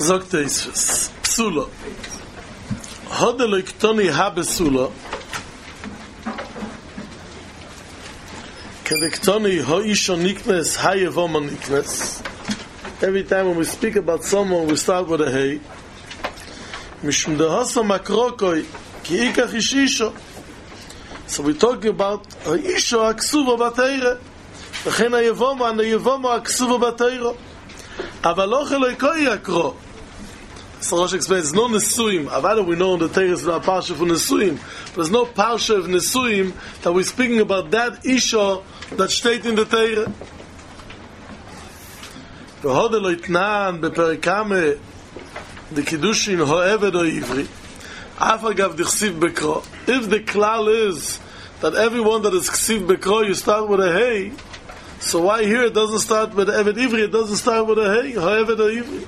Sagt es, Psula. Hode loiktoni habe Sula. Kedektoni ho isho niknes, haye voma niknes. Every time when we speak about someone, we start with a hey. Mishum dehasa makrokoi, ki ikach ish isho. So we talk about ho isho aksuva bateire. V'chen hayevoma, and hayevoma aksuva bateire. Aval oche loikoi akro. So Rosh explains, no Nesuim. Avada we know in the Torah is not a parsha for Nesuim. There's no parsha of Nesuim that we're speaking about that Isha that steht in the Torah. V'hode lo itnan beperikame the Kiddushin ho'eved o'ivri. Afagav dichsiv bekro. If the klal is that everyone that is chsiv bekro, you start with a hey, so why here it doesn't start with Eved Ivri, it doesn't start with a hey, ho'eved o'ivri?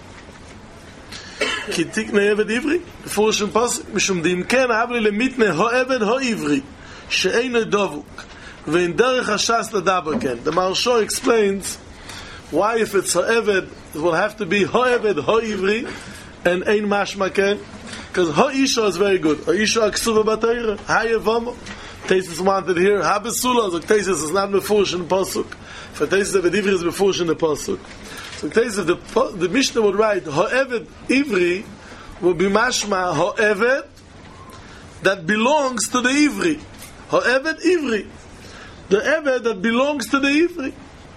כי תקנה עבד עברי, בפורש פסוק, משום דאם כן אבלי למיתנה העבד העברי, שאין דבוק, ואין דרך הש"ס לדבר כן. The Maharsha explains why if it's העבד, it will have to be העבד העברי, and אין משמע כן, because האישה is very good. האישה הכסובה בתורה, היבמה. Tesis wanted here, habesula, so Tesis is not before in the pasuk. For Tesis Eved Ivri is before in the pasuk. So Tesis, the Mishnah would write, Ha'eved Ivri will be mashma Ha'eved that belongs to the Ivri. Ha'eved Ivri. The Eved that belongs to the Ivri.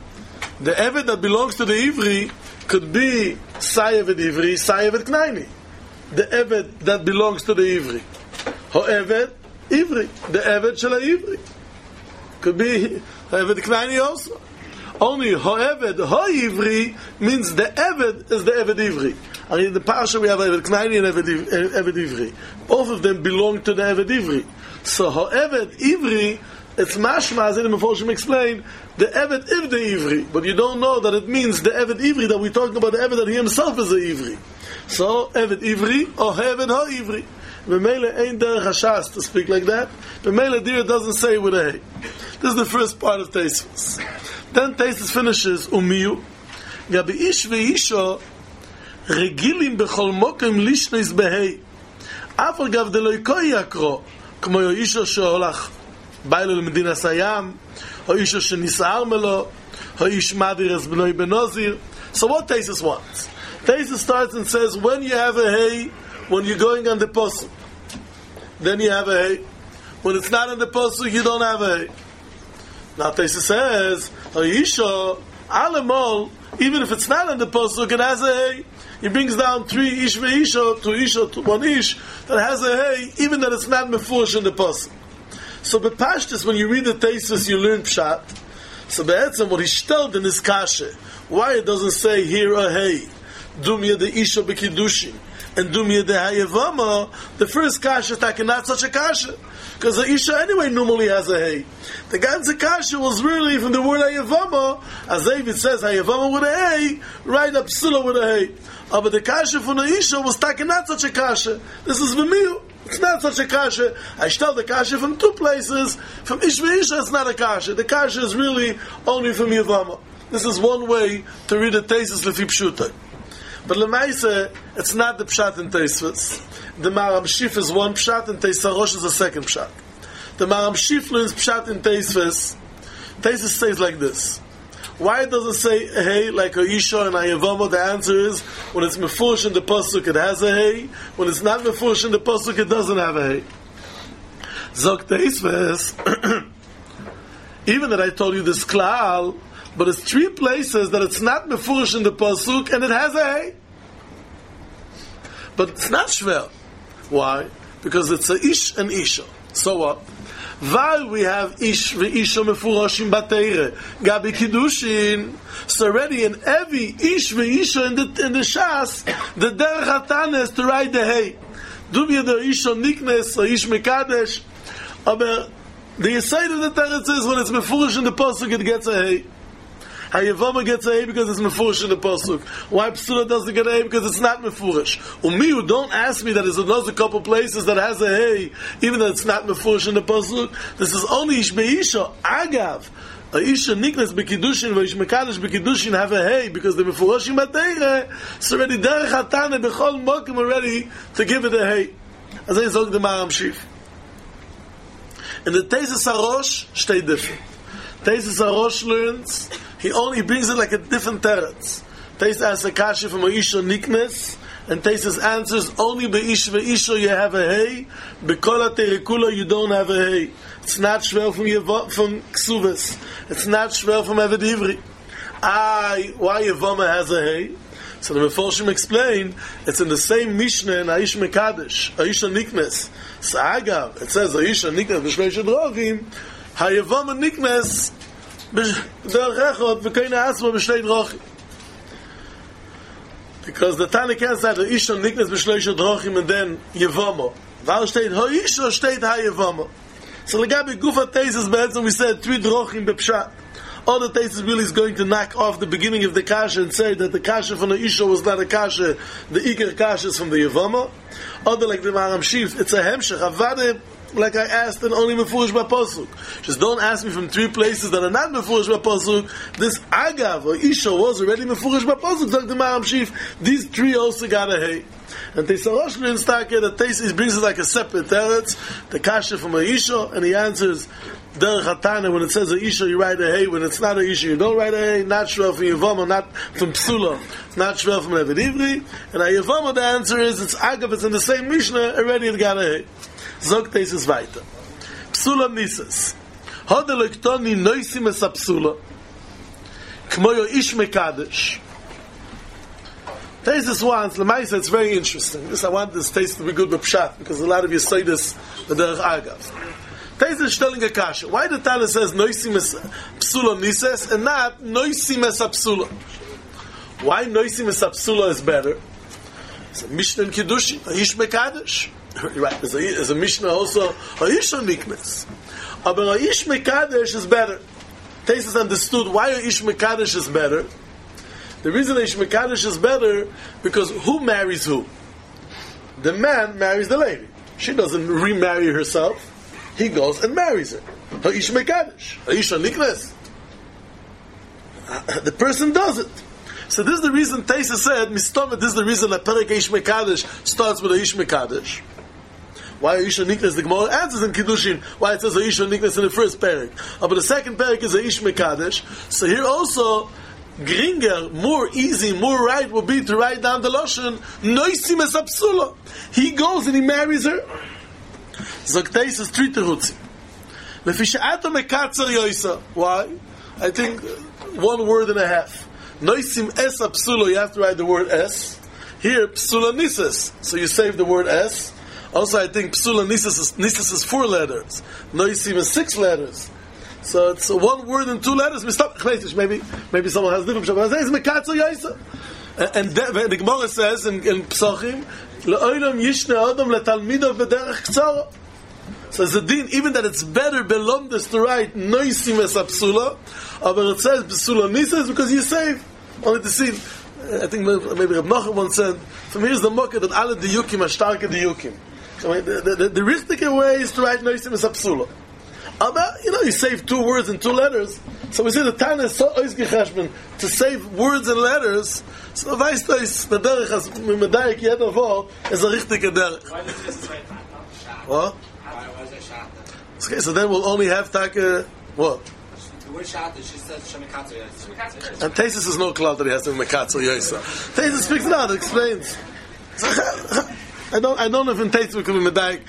The Eved that belongs to the Ivri could be Sayeved Ivri, Sayeved Knaini. The Eved that belongs to the Ivri. Ha'eved Ivri, the Eved Shel Ivri. Could be Eved Knaini also. Only Ha'eved Ha'ivri means the Eved is the Eved Ivri. And in the Parsha we have Eved Knaini and Eved Ivri. Both of them belong to the Eved Ivri. So Ha'eved Ivri, it's mashma, as in the Meforshim explain, the Eved Ivri Ivri. But you don't know that it means the Eved Ivri that we're talking about, the Eved that he himself is a Ivri. So Eved Ivri or Ha'eved Ha'ivri. B'meila ain't derech hashas to speak like that. B'meila there doesn't say with a hey. This is the first part of Tesis. Then Tesis finishes umiyu. Gabi ish ve'isha regilim b'chol mokem lishneis behei. Afar gav de loikoi yakro. Kmo yo isha sheholach bailo l'medina sayam. Ho isha shenisar melo. Ho ish madir es b'noi benozir. So what Tesis wants? Tesis starts and says when you have a hey, when you're going on the pasuk, then you have a hey. When it's not on the pasuk, you don't have a hey. Now Tesis says, Isha, alemol, even if it's not on the pasuk, it has a hey. He brings down 3 ish ve'isha, 2 isha, 1 ish, that has a hey, even that it's not mefush in the pasuk. So b'pashtus, when you read the Tesis, you learn pshat. So be'etzem, what he shtelled in his kashe, why it doesn't say here a hey, dum yede isha b'kiddushin, and dum yede hayevama, the first kasha is not such a kasha. Because the isha anyway normally has a hey. The ganze kasha was really from the word hayevama, as David says hayevama with a hey, right up psula with a hey. But the kasha from the isha was not such a kasha. This is v'miu. It's not such a kasha. I tell the kasha from 2 places. From ish ve'isha it's not a kasha. The kasha is really only from yevama. This is one way to read the Tesis lefi pshuta. But Lemaise, it's not the pshat in Tesis. The Maram Shif is one pshat, and Tesis Rosh is the second pshat. The Maram Shif learns pshat in Tesis. Tesis says like this. Why it doesn't say hey like a Isha and Ayavama? The answer is when it's mefush in the pasuk it has a hey. When it's not mefush in the pasuk it doesn't have a hey. Zok Tesis, even that I told you this klal, but it's 3 places that it's not mefush in the pasuk and it has a hey. But it's not shver. Why? Because it's a ish and isha. So what? While we have ish ve'isha mefurashim b'teire, gabi kiddushin, so already in every ish ve'isha in the shas, the derech hatana is to write the hey. Dum yeder isha niknes or ish mekadesh. Aber the aside of the teretz is when it's mefurash in the pasuk it gets a hey. Hayevama gets a hey because it's mefurish in the pasuk. Why Psula doesn't get a hey? Because it's not mefurish. Umiyu, don't ask me that there's a couple places that has a hey, even though it's not mefurish in the pasuk. This is only ish be'isha. Agav, Isha niknes bekiddushin v'ish mekadosh bekiddushin have a hey because the mefuroshim b'teira. It's already derech hatana b'chol mokim already to give it a hey. As I zog the Maram Shif. In the Teisus HaRosh, stay different. Teisus HaRosh learns, he brings it like a different teretz. Teisus asks a kasha from a Isha niknes, and Teisus answers, only be'ish ve'isha you have a hey, be'kol ha'terekula you don't have a hey. It's not shvel from Ksuvas. It's not shvel from Eved Ivri. Why Yevama has a hey? So the Meforshim explain, it's in the same Mishnah in Aish Mekadesh, Aisha Niknes. So Agav, it says Aisha Niknes b'shleisha drachim, HaYevama Niknes b'derech echad v'keina asma b'shlei drachim. Because the Tana can't say Aisha Niknes b'shleisha drachim and then Yevama. Val steht Ha'isha, steht HaYevama. So Legabi Gufa Teisus Be'etzim, we said 3 drachim b'pshat. All the Teisus really is going to knock off the beginning of the kasha and say that the kasha from the Isha was not a kasha, the Iker kasha is from the Yevama. Other like the Maram Shif, it's a hemshech, avade, like I asked, and only mefurish b'posuk. Just don't ask me from 3 places that are not mefurish b'posuk. This Agav or Isha was already mefurish b'posuk, like the Maram Shif. These 3 also got a hey. And Teisus HaRosh learns that Teisus brings it like a separate teretz, the kasha from a Isha, and he answers, Derech Hatana, when it says a Isha, you write a hey. When it's not a Isha, you don't write a hey. Not shvel from Yevama, not from Psula, not shvel from Eved Ivri. And a Yevama, the answer is, it's Agav, it's in the same Mishnah, already it got a hey. Zog Teisus weiter. Psula Nises. Hode lektoni noisim es Psula. Kmoyo Ish Mekadesh. Teisus wants, Lemaisa, it's very interesting. I want this Teisus to be good with Pshat, because a lot of you say this, the Derech Agav. Teisus is telling a kasha. Why the Tana says noisim es psula nises and not noisim es psula? Why noisim es psula is better? It's a Mishnah in Kiddushin, Aish Mekadesh. Right, there's a Mishnah also, Aish Niknes. But Aish Mekadesh is better. Teisus understood why Aish Mekadesh is better. The reason Aish Mekadesh is better, because who marries who? The man marries the lady. She doesn't remarry herself. He goes and marries her. Ha'ish Mekadesh. Ha'isha Niknes. The person does it. So this is the reason Teisus said, Mistoma, this is the reason that Perek Ha'ish Mekadesh starts with Ha'ish Mekadesh. Why Ha'isha Niknes? The Gemara answers in Kiddushin why it says Ha'isha Niknes in the first Perek. But the second Perek is Ha'ish Mekadesh. So here also, Gringer, more easy, more right would be to write down the Lashon, Noisim es Psula. He goes and he marries her. Zog Teisus 3 terutzi. Lefisha'ato mekatzer yoisa. Why? I think 1 word and a half. Noisim es psula, you have to write the word es. Here, psula nises. So you save the word es. Also, I think psula nises is 4 letters. Noisim is 6 letters. So it's 1 word and 2 letters. Maybe someone has different. But it's mekatzer yoisa. And the Gemara says in Psachim, Le'olam yishne adam letalmido v'derech ktsara. So it's a din, even that it's better belomdes to write noisim es psula, but it says psula nises because you save only to see. I think maybe Reb Nachum once said, from here's the mocker that alle diyukim are starke diyukim. So the richtige way is to write noisim es psula. But you save 2 words and 2 letters. So we say the Tana is so oizgechashman to save words and letters. So weißt du, the derech as medayik yet of all is a richtige derech. Why does this say what? Why is it shata? Okay, so then we'll only have taka what? The word shata, she says shemikatsu yoisa. And Teisus is no cloud that he has to mekatsu yoisa. Teisus speaks it out, explains. I don't know if in Teisus we could be medayik.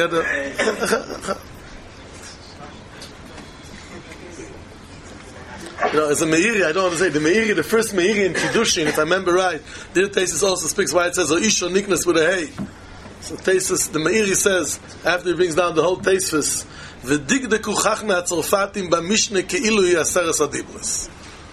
As a Meiri, I don't want to say, the Meiri, the first Meiri in Kiddushin, if I remember right, there Teisus also speaks why it says, Isha Niknes with a hey. So Teisus, the Meiri says, after he brings down the whole Teisus, V'digdeku chachme ha'tzorfatim b'mishne ke'ilu hi aseres adibris.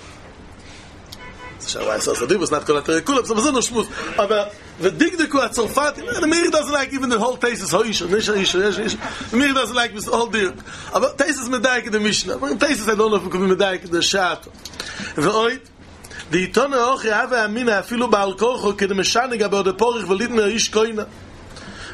So why aseres adibris, not kol ha'terekula, so it's no shmuz. But V'digdeku ha'tzorfatim, the Meiri doesn't like even the whole Teisus, Ha'isha, Isha. The Meiri doesn't like the whole dirk. But Teisus medayik in the Mishnah. But Teisus, I don't know if it could be medayik in the Shat. V'oid, the Yitone Ochi Hava Amina afilu ba'al korcho kedem meshane gabe od porich v'lidne ish koina.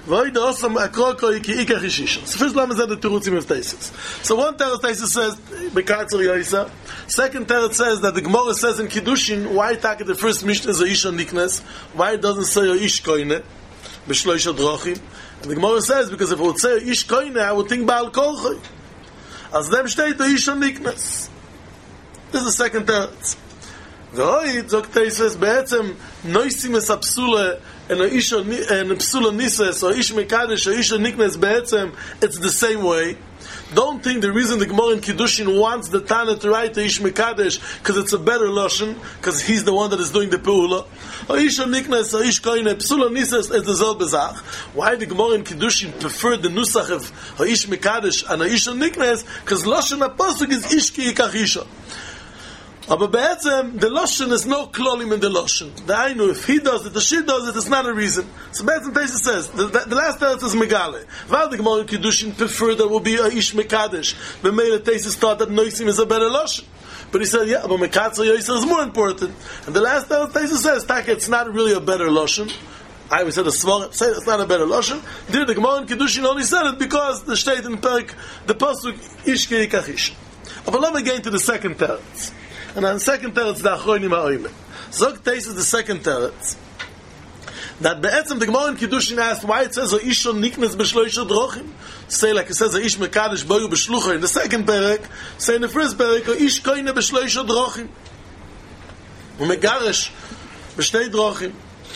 Void awesome akroko ki ikach ishisha. So first lama said the Terutzim of Taisis. So one Taisis says, Bekatzer Yoisa. Second Teretz says that the Gemara says in Kiddushin, why take the first Mishnah is a Isha Niknes? Why it doesn't say a Ish Koine? B'shloisha Drochim. And the Gemara says, because if it would say a Ish Koine, I would think Baal Korchoi. As them steht a Isha Niknes. This is the second Teretz. V'hoi, Zok Taisis, Be'etzem, Noisim es Apsule, and a Psula Nises, or Ish Mekadesh, or Isha Niknes Be'etzem, it's the same way. Don't think the reason the Gemara in Kiddushin wants the Tana to write the Ish Mekadesh because it's a better Lashon, because he's the one that is doing the Peula. Or Isha Niknes, or Ish Koine, Psula Nises, it's the Zel Bezach. Why the Gemara in Kiddushin preferred the Nusach of Ish Mekadesh and Isha Niknes? Because Lashon HaPasuk is Ish Ki Yikach Isha. But be'etzem, the Lashon is no klolim in the Lashon. The Ainu, if he does it, the she does it, it's not a reason. So be'etzem Tesis says, the last teretz is Megale. While the Gemara in Kiddushin preferred there will be a Ish Mekadesh, but Meila Tesis thought that Noisim is a better Lashon. But he said, yeah, but Mekatzer Yoisa is more important. And the last teretz Tesis says, Taka, it's not really a better Lashon. I said the Svarah, say it's not a better Lashon. Did the Gemara in Kiddushin only said it because the state in Perik, the Pasuk, Ish Ki Yikach Isha. But let me get into the second teretz. And on the second teretz, the Achronim HaOime. Zog Teis is the second teretz. That be'etzem the Gemara in Kiddushin asked why it says Ish Niknes b'shloisha drochim. Say like it says Ish Mekadesh boyu b'shlucha in the second perek. Say in the first perek Ish Koine b'shloisha drochim. U'megaresh b'shtei drochim.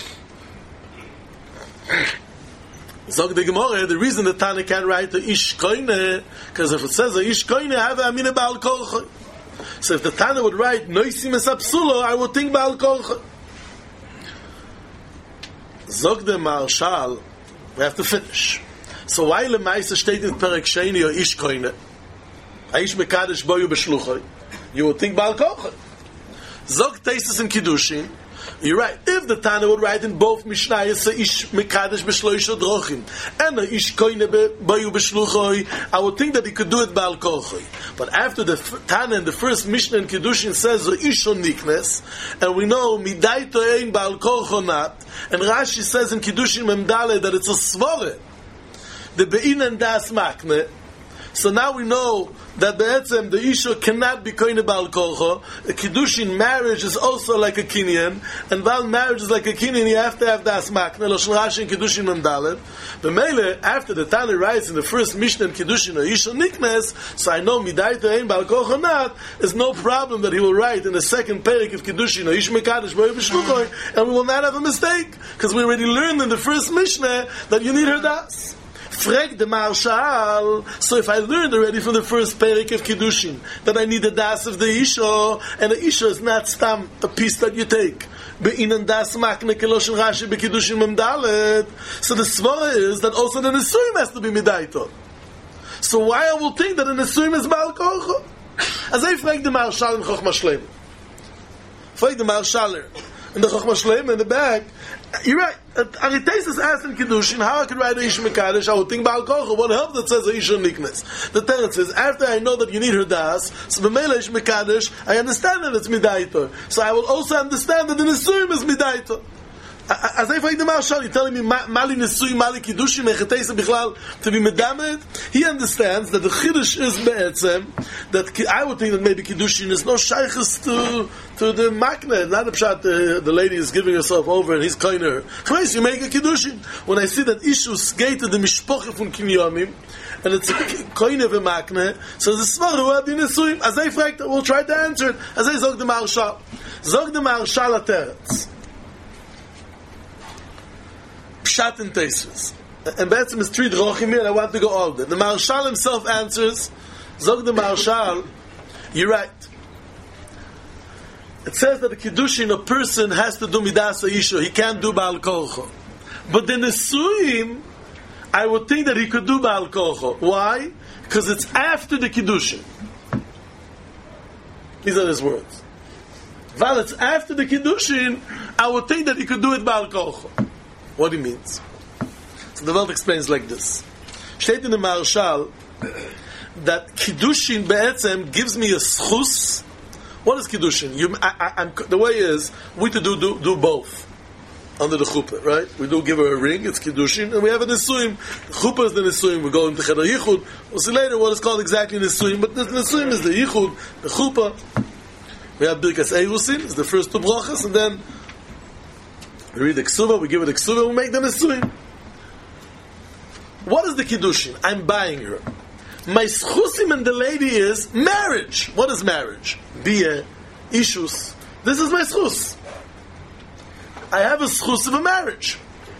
Zog the Gemara, the reason the Tana can't write the Ish Koine, because if it says Ish Koine, have a amine ba'al korchoi. So if the Tana would write Noisim es Apsulo, I would think Baal Korcha. Zog the Marshal, we have to finish. So why Lemaisa steht in Perek Sheni or Ish Koine? Ish Mekadesh boyu b'shluchoi. You would think Baal Korcha. Zog Tesis in Kiddushin, you're right. If the Tana would write in both Mishnayos Ish Mekadesh b'shloisha drochim and Ish Koine boyu b'shluchoi, I would think that he could do it Baal Korchoi. But after the Tana in the first Mishnah in Kiddushin says Ish Niknes, and we know Midaito ein Baal Korcho not, and Rashi says in Kiddushin Memdale that it's a Svore, the Be'in and Das Makne. So now we know that be'etzem the Isha cannot be koine Baal Korcho. A Kiddushin marriage is also like a Kinyan, and while marriage is like a Kinyan, you have to have das makne. Lashon Rashi in Kiddushin Memdalet. But Mele, after the Tana writes in the first Mishnah in Kiddushin Isha Niknes, so I know Midaito ein Baal Korcho not, is no problem that he will write in the second perek of Kiddushin Ish Mekadesh boyu b'shluchoi, and we will not have a mistake because we already learned in the first Mishnah that you need her das. Frag the Marshal. So if I learned already from the first perek of Kiddushin that I need the das of the Isha, and the Isha is not stam a piece that you take. Be'inan das makne keloshin Rashi beKiddushin Memdalet. So the svara is that also the Nesuim has to be midaito. So why I will think that the Nesuim is Baal Korcho? As I frag the Marshal in Chochma Shleim. Frag the Marshal in the Chochma Shleim in the back. You're right. Aritesis asked in Kiddushin how I could write a Ish Mekadesh. I would think Baal Korcho. What help that says a Ish Niknes? The Teretz says after I know that you need her das, so b'meila Ish Mekadesh, I understand that it's midaito. So I will also understand that the Nesuim is midaito. As I find the Marshal, you're telling me Mali Nesui, Mali Kiddushin, Mechatesa Bichlal to be medamed. He understands that the Chiddush is be'etzem, that I would think that maybe Kiddushin is no shaykhs to the makne. Not a pshat, the lady is giving herself over and he's koiner. Chveis, you make a Kiddushin. When I see that issues gate to the mishpoche from Kinyonim, and it's a koiner v'makne, so the svaru adi Nesuim. As I fragt, we'll try to answer it. As I zog the Marshal. Zog the Marshal ateretz. Pshat and Teisvus. And Be'etzem is three drochim here, and I want to go all of them. The Marshal himself answers, Zog the Marshal, you're right. It says that the Kiddushin, a person has to do Midas Isha, he can't do Baal Korcho. But the Nesuim, I would think that he could do Baal Korcho. Why? Because it's after the Kiddushin. These are his words. While it's after the Kiddushin, I would think that he could do it Baal Korcho. What he means. So the Welt explains like this. Steht in the Marshal that Kiddushin be'etzem gives me a schus. What is Kiddushin? The way is we to do both. under the chuppah, right? We do give her a ring, it's kiddushin, and we have a nisuim. The chuppah is the nisuim. We go into cheder yichud. We'll see later what is called exactly nisuim, but the nisuim is the yichud, the chuppah. We have birkas eirusin, it's the first two brachas, and then we read the ksuva, we give her the ksuva, and we make the nisuim. What is the kiddushin? I'm buying her. My schusim and the lady is marriage. What is marriage? Bia, ishus. This is my schus. I have a schus of a marriage.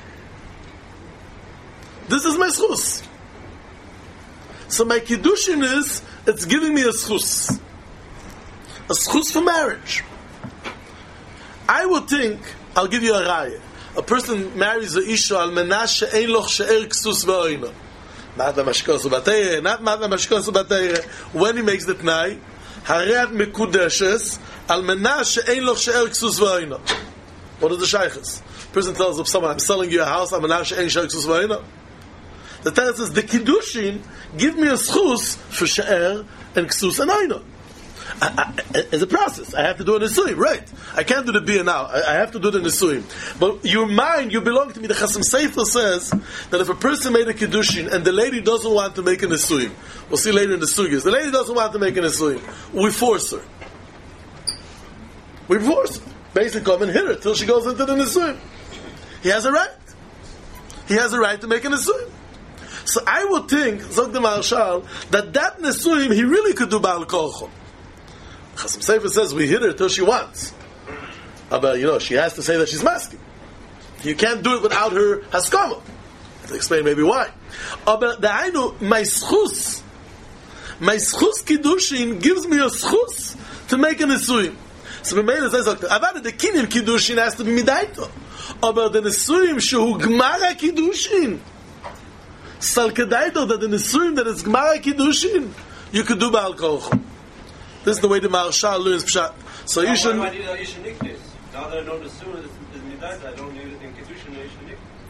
This is my schus. So my kiddushin is, it's giving me a schus. A schus for marriage. I would think, I'll give you a raya. A person marries a isha al menah she'ein loch she'er ksus ve'oino. Not mashkos u'bateire, not mashkos u'bateire. When he makes the t'nai, hareat mekudeshes al menah she'ein loch she'er ksus ve'oino. What is the shaykhs? Person tells of someone, I'm selling you a house, I'm menah she'ein she'er ksus ve'oino. The Torah says, the kiddushin give me a schus for she'er and ksus and oino. It's a process. I have to do a nisuim, right? I can't do the bia now. I have to do the nisuim. But your mind, you belong to me. The Chasam Sefer says that if a person made a kiddushin and the lady doesn't want to make a nisuim, we'll see later in the sugis, the lady doesn't want to make a nisuim, we force her. We force her. Basically come and hit her till she goes into the nisuim. He has a right. He has a right to make a nisuim. So I would think, Zog the Marshal, that nisuim he really could do Baal Korcho. Chasam Sefer says we hit her till she wants. But she has to say that she's masking. You can't do it without her haskama. To explain maybe why. But my schus kiddushin gives me a schus to make a nisuim. So B'meila says, Avada the kinyan kiddushin has to be midaito. But the nisuim shehu gmara kiddushin. Sal kedaito that the nisuim that is gmara kiddushin you could do Baal Korcho. This is the way the Marshal learns Pshat. So you should. Why do you Isha Niknes? Now that I know the Surah is Midat, I don't need it in Kiddushin or Isha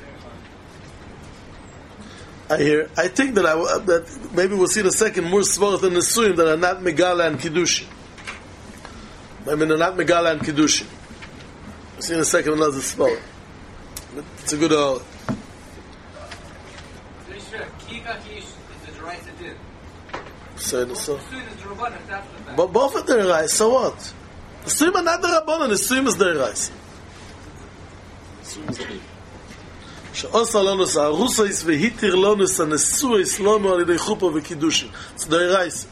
Niknes. I think that maybe we'll see in a second more svarot than the Surim that are not Megala and Kiddushin. Maybe they're not Megala and Kiddushin. We'll see in a second another svarot. It's a good hour. So. But both of them are so what? The Surim are not the Rabbanon, the Surim is the Reis. She'osa lonus ha'arusais vehitir lonus ha'nesuais lonu al yedei chuppah v'kiddushin. It's the Reis.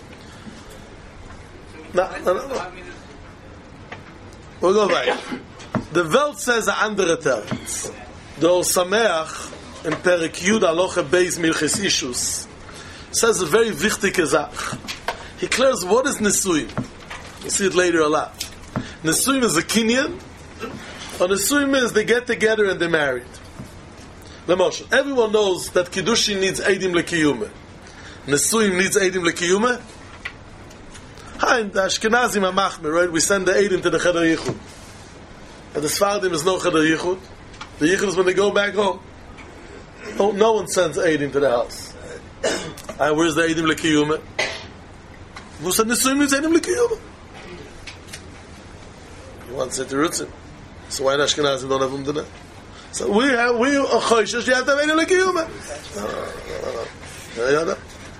No. We'll go back. The Welt says a andere Teretz. The Or Sameach in Perek Yud Aloche Beis Milches Ishus says a very wichtige Zach. He declares what is Nisuim. We'll see it later a lot. Nisuim is a kinyan, or Nisuim is they get together and they're married. Everyone knows that Kiddushin needs Eidim Lekiyume. Nisuim needs Eidim Lekiyume. Hi, in the Ashkenazim HaMachmer, right? We send the Eidim to the Cheder Yichud. But the Sfardim is no Cheder Yichud. The Yichud is when they go back home. No one sends Eidim to the house. Where's the Eidim Lekiyume? Who said Nisuim needs Eidim Lekiyume? You want to say to Rutzim. So why the Ashkenazim don't have them to that? So we are Choishes, you have to have Eidim Lekiyume. No.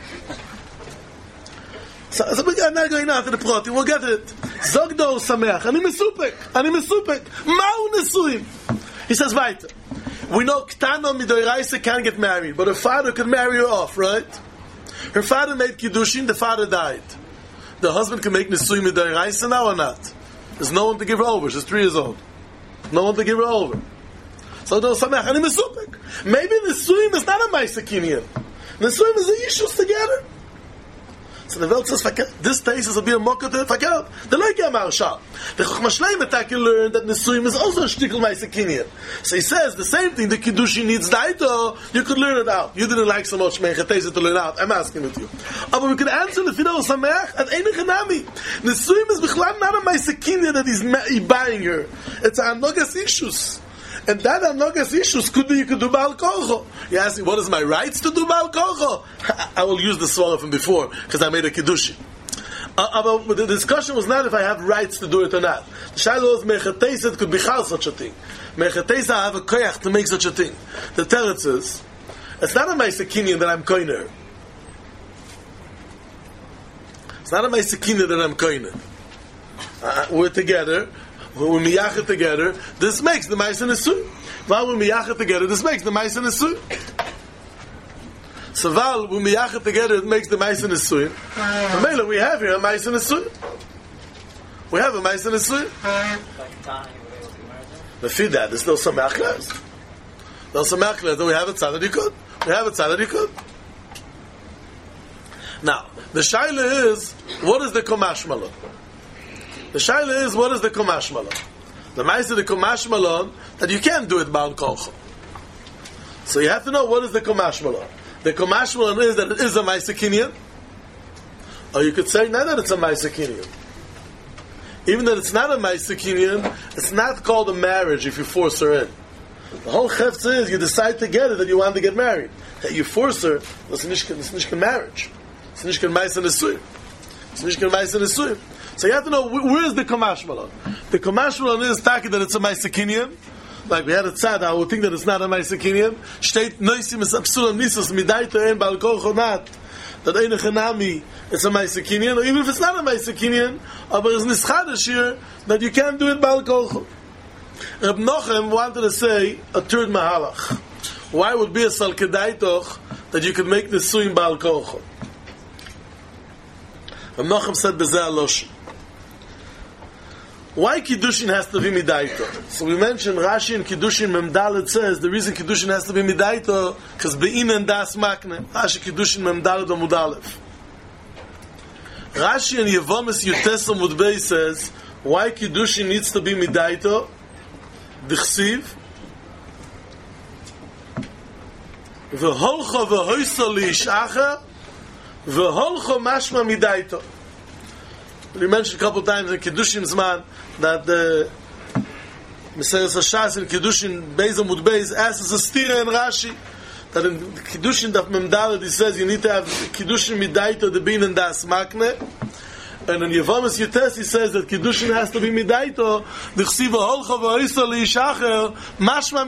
So I'm not going out to the proti, we'll get it. Zog do Sameach, Ani mesupek. Ma'u Nisuim. He says, weiter. We know Ktano Midoiraisa can't get married, but her father could marry her off, right? Her father made Kiddushin, the father died. The husband can make Nisuim Midoiraisa now or not? There's no one to give her over, she's 3 years old. No one to give her over. So do Sameach, Ani mesupek. Maybe Nisuim is not a Maisakinyan. Nisuim is the issues together. So the Welt says, this taste is a beer mocker to Fakir. The like a Marshal. The Chochmah Shleima can learn that Nisuim is also a shtickle Maisakinyan. So he says the same thing. The Kiddushin needs Daito. You could learn it out. You didn't like so much Menchetese to learn out. I'm asking with you. But we could answer the Fidel Sameach at Einich Hanami. Nisuim is Bechlam not a Maisakinyan that he's buying her. It's a Anogas issues. And that Anogas issues could be you could do Baal Korcho. You ask me, what is my rights to do Baal Korcho? I will use the swallow from before, because I made a Kiddushin. But the discussion was not if I have rights to do it or not. The Shiloh was Mechateset could be chal such a thing. Mechateset I have a koyach to make such a thing. The teretz is, it's not a Meisekinian that I'm koiner. It's not a Meisekinian that I'm koiner. We're together. We're miyachet together. This makes the Meis and Nesui. While we're miyachet together, this makes the Meis and Nesui. So while we're miyachet together, it makes the Meis and Nesui. But we have here a Meis and Nesui. We have a Meis and Nesui. The feed that, there's still some machlas. There's some machlas that we have a tzad that you could. We have a tzad that you could. Now, the shaila is, what is the komash malon? The shaila is, what is the komash malon? The Meis of the komash malon, that you can't do it ba'al kolcho. So you have to know what is the komash malon. The komash malon is that it is a Meis Kinyan, or you could say not that it's a Meis Kinyan. Even that it's not a Meis Kinyan, it's not called a marriage if you force her in. The whole chefza is you decide together that you want to get married. That you force her, it's nishkan marriage. It's nishkan Meis and Nesui. It's nishkan Meis and Nesui. So you have to know where is the komash malon. The komash malon is taki that it's a Meis Kinyan. Like we had a tzad, I would think that it's not a Meis Kinyan. Shteit noisim es absulam nisus midaita en bal kol chonat. That eine chenami, it's a Meis Kinyan. Or even if it's not a Meis Kinyan, but it's nischadish here that you can't do it bal kol chon. Reb Nochem wanted to say a third mahalach. Why would be a salkedaitoch that you could make the suin bal kol chon? Reb Nochem said bezeh alosh. Why Kiddushin has to be midaito? So we mentioned Rashi and Kiddushin Memdalet says the reason Kiddushin has to be midaito because be'in and das makne. Rashi Kiddushin Memdalet or Mudalef. Rashi and Yevomis Yutes Mudbei says why Kiddushin needs to be midaito. Dichsiv v'holcho v'hoyso li'ishacha v'holcho mashma midaito. We mentioned a couple of times in Kiddushin Zman that the Meseres Hashas in Kiddushin Beis Amud Beis asks a stira in Rashi that in Kiddushin Daf Memdaled he says you need to have Kiddushin midaito the bin and das makne, and in Yevomis Yutes he says that Kiddushin has to be midaito the chsiva holcha v'oisa li'ishacher mashma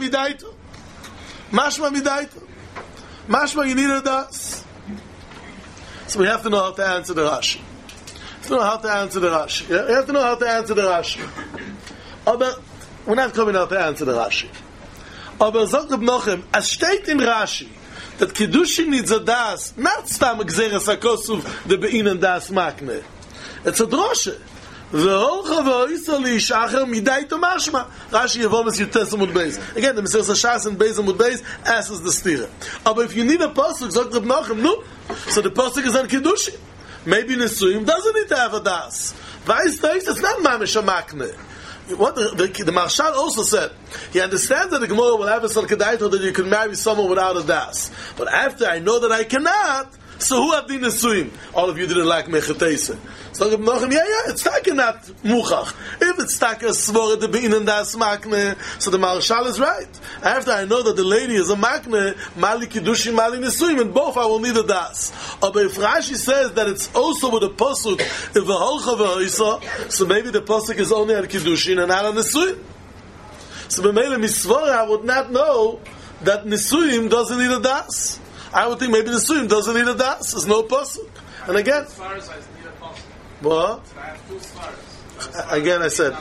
midaito you need a das. So we have to know how to answer the Rashi. You have to know how to answer the Rashi. You have to know how to answer the Rashi. Aber we're not coming out to answer the Rashi. Aber sagt Reb Nochem, as steht in Rashi that Kiddushin needs a das, not stam gzeres hakosuf the bein and das makne. It's a droshe. V'holcha v'oisa li'ishacher midaito mashma. Rashi Yevomis Yutes Amud Beis. Again, the Meseres Hashas in Beis Amud Beis asks the stira. Aber if you need a pasuk, sagt Reb Nochem, no. So the pasuk is on Kiddushin. Maybe Nesuyim doesn't need to have a das. Vice versa, it's not mamish a makne. What the Marshal also said, he understands that the Gemara will have a salkedaito that you can marry someone without a das. But after I know that I cannot, so who have the Nesuyim? All of you didn't like Mechateise. So Reb Nochem, it's taken not muchach. If it's taken svore the bein and das makne, so the Marshal is right. After I know that the lady is a makne, mali kiddushin, mali nesuyim, and both I will need a das. But if Rashi says that it's also with a pasuk, if the holcha v'hoisa, so maybe the pasuk is only on kiddushin and not on nesuyim. So b'meila misvore, I would not know that nesuyim doesn't need a das. I would think maybe nesuyim doesn't need a das. There's no pasuk. And again, what? Again, I said.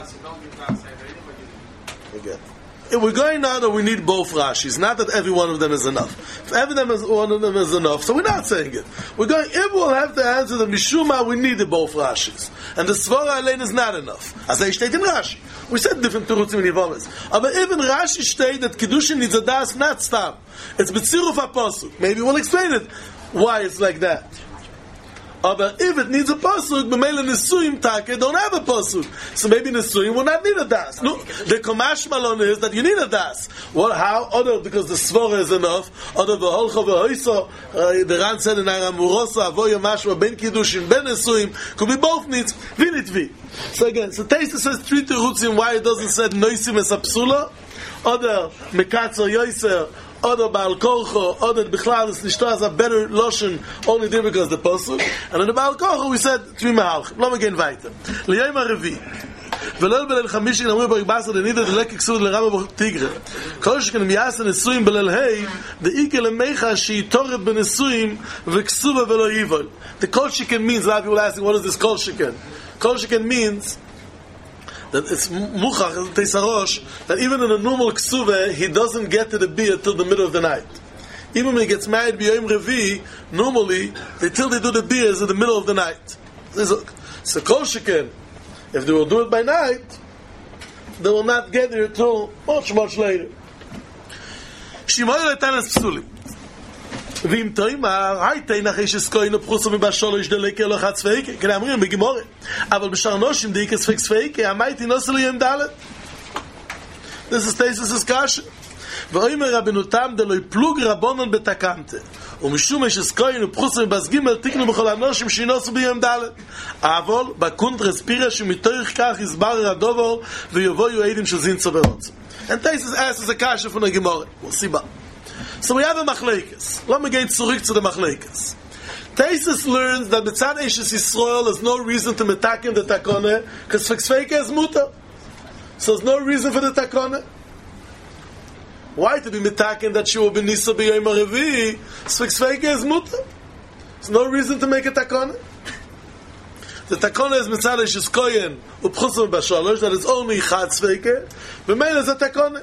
Again. If we're going now that we need both Rashis, not that every one of them is enough. If every one of them is enough, so we're not saying it. We're going, if we'll have to answer the Mishuma, we need the both Rashis. And the Svara Alein is not enough. As I stated in Rashi. We said different Terutzim in Yevomis. But even Rashi stated that Kiddushin needs a das, not stam. It's B'tziruf HaPasuk. Maybe we'll explain it, why it's like that. But if it needs a pasuk, b'meila nesuyim take don't have a pasuk, so maybe nesuyim will not need a das. No, the komash malon is that you need a das. What? How? Other because the svara is enough. Other v'holcha v'hoisa. The Ran said in Aramurosa avoya mashma ben kiddushin ben nesuyim could be both needs. Vinitvi. So again, so Taisa says three terutzim why it doesn't say noisim es apsula. Other mekatzer yoiser. oder Baal Korcho, oder Bichlal is Nishto has a better lotion only there because the Pasuk. And in the Baal Korcho we said, Tvi Mehalchim. Lass me gehen weiter. Liyayim HaRevi. ולא בליל חמישי נאמרו ברבאסר דנידה דלק כסוד לרמה בתיגרה כל שכן מייס הניסויים בליל היי דאיקה למיכה שהיא תורת בניסויים וכסובה ולא איבול. The kol shiken means, a lot of people asking, what is this kol shiken? Kol shiken means that it's muchach, teisarosh, that even in a normal ksuve he doesn't get to the bia till the middle of the night. Even when he gets married b'yom revi, normally till they do the bia is in the middle of the night. So kol shiken, if they will do it by night, they will not get there till much later. Shimoy letanas psulim. ואם תאמר, תאינך איש אסקוין ופחוסו מבשולש דלקה לא חד ספיקה, כדי אמרים בגימורה, אבל בשאר נושים דאיקה ספיק ספיקה, המייתי נוסע ליום דלת. This is Tesis' kasha. ואומר רבנותם דלוי פלוג רבונן בתקנתה, ומשום איש אסקוין ופחוסו מבסגימל תקנו בכל הנושים שינוסו ביום דלת. אבל בקונטרס פירה שמתוך כך יסבר הדובר ויבואו עדים של זין צוברוצו. And Tesis asks a kasha from the Gemara. We'll see about. So we have a machlekes. Let me get zurück to the machlekes. Tesis learns that B'tzad Eishes Yisrael there's no reason to metaken the takone because Fiksfeike is muta. So there's no reason for the takone. Why to be metaken that she will be nisa b'yom ha'revi? Fiksfeike is muta. There's no reason to make a takone. The takone is B'tzad Eishes Koyen u'pchusam b'shalosh that is only chad sfeike. B'meil is a takone.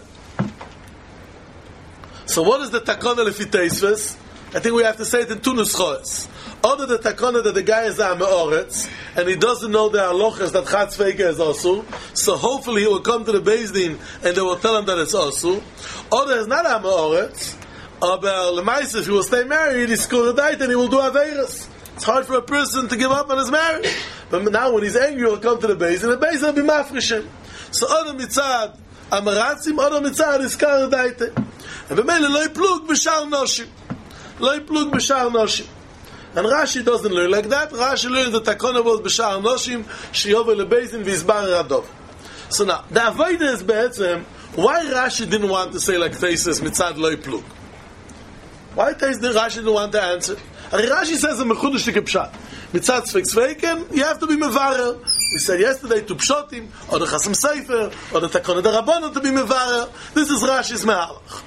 So what is the takana lefi teisves? I think we have to say it in two nuschos. Other the takana that the guy is a me'oretz, and he doesn't know the halachas that chatz feika is also, so hopefully he will come to the Beis Din and they will tell him that it's also. Other is not a me'oretz, but lemaisa if he will stay married, he's skoradait and he will do averas. It's hard for a person to give up on his marriage. But now when he's angry, he'll come to the Beis Din, and the Beis Din will be mafrishim. So other mitzad amaratzim, other mitzad is skoradait. And b'meile lo yiplug b'shar noshim. Lo yiplug b'shar noshim. And Rashi doesn't learn like that. Rashi learns that takona was b'shar noshim sheyover lebeizin v'izbar radov. So now, the avodah is be'etzem, why Rashi didn't want to say like Tesis mitzad lo yiplug? Why Rashi didn't want to answer? Rashi says in Mechudesh Tikepshat, mitzad tzfek tzfeiken, you have to be mevarer. We said yesterday to Pshotim, or the Chasam Sefer, or the Takona de Rabbanon to be mevarer. This is Rashi's mehalach.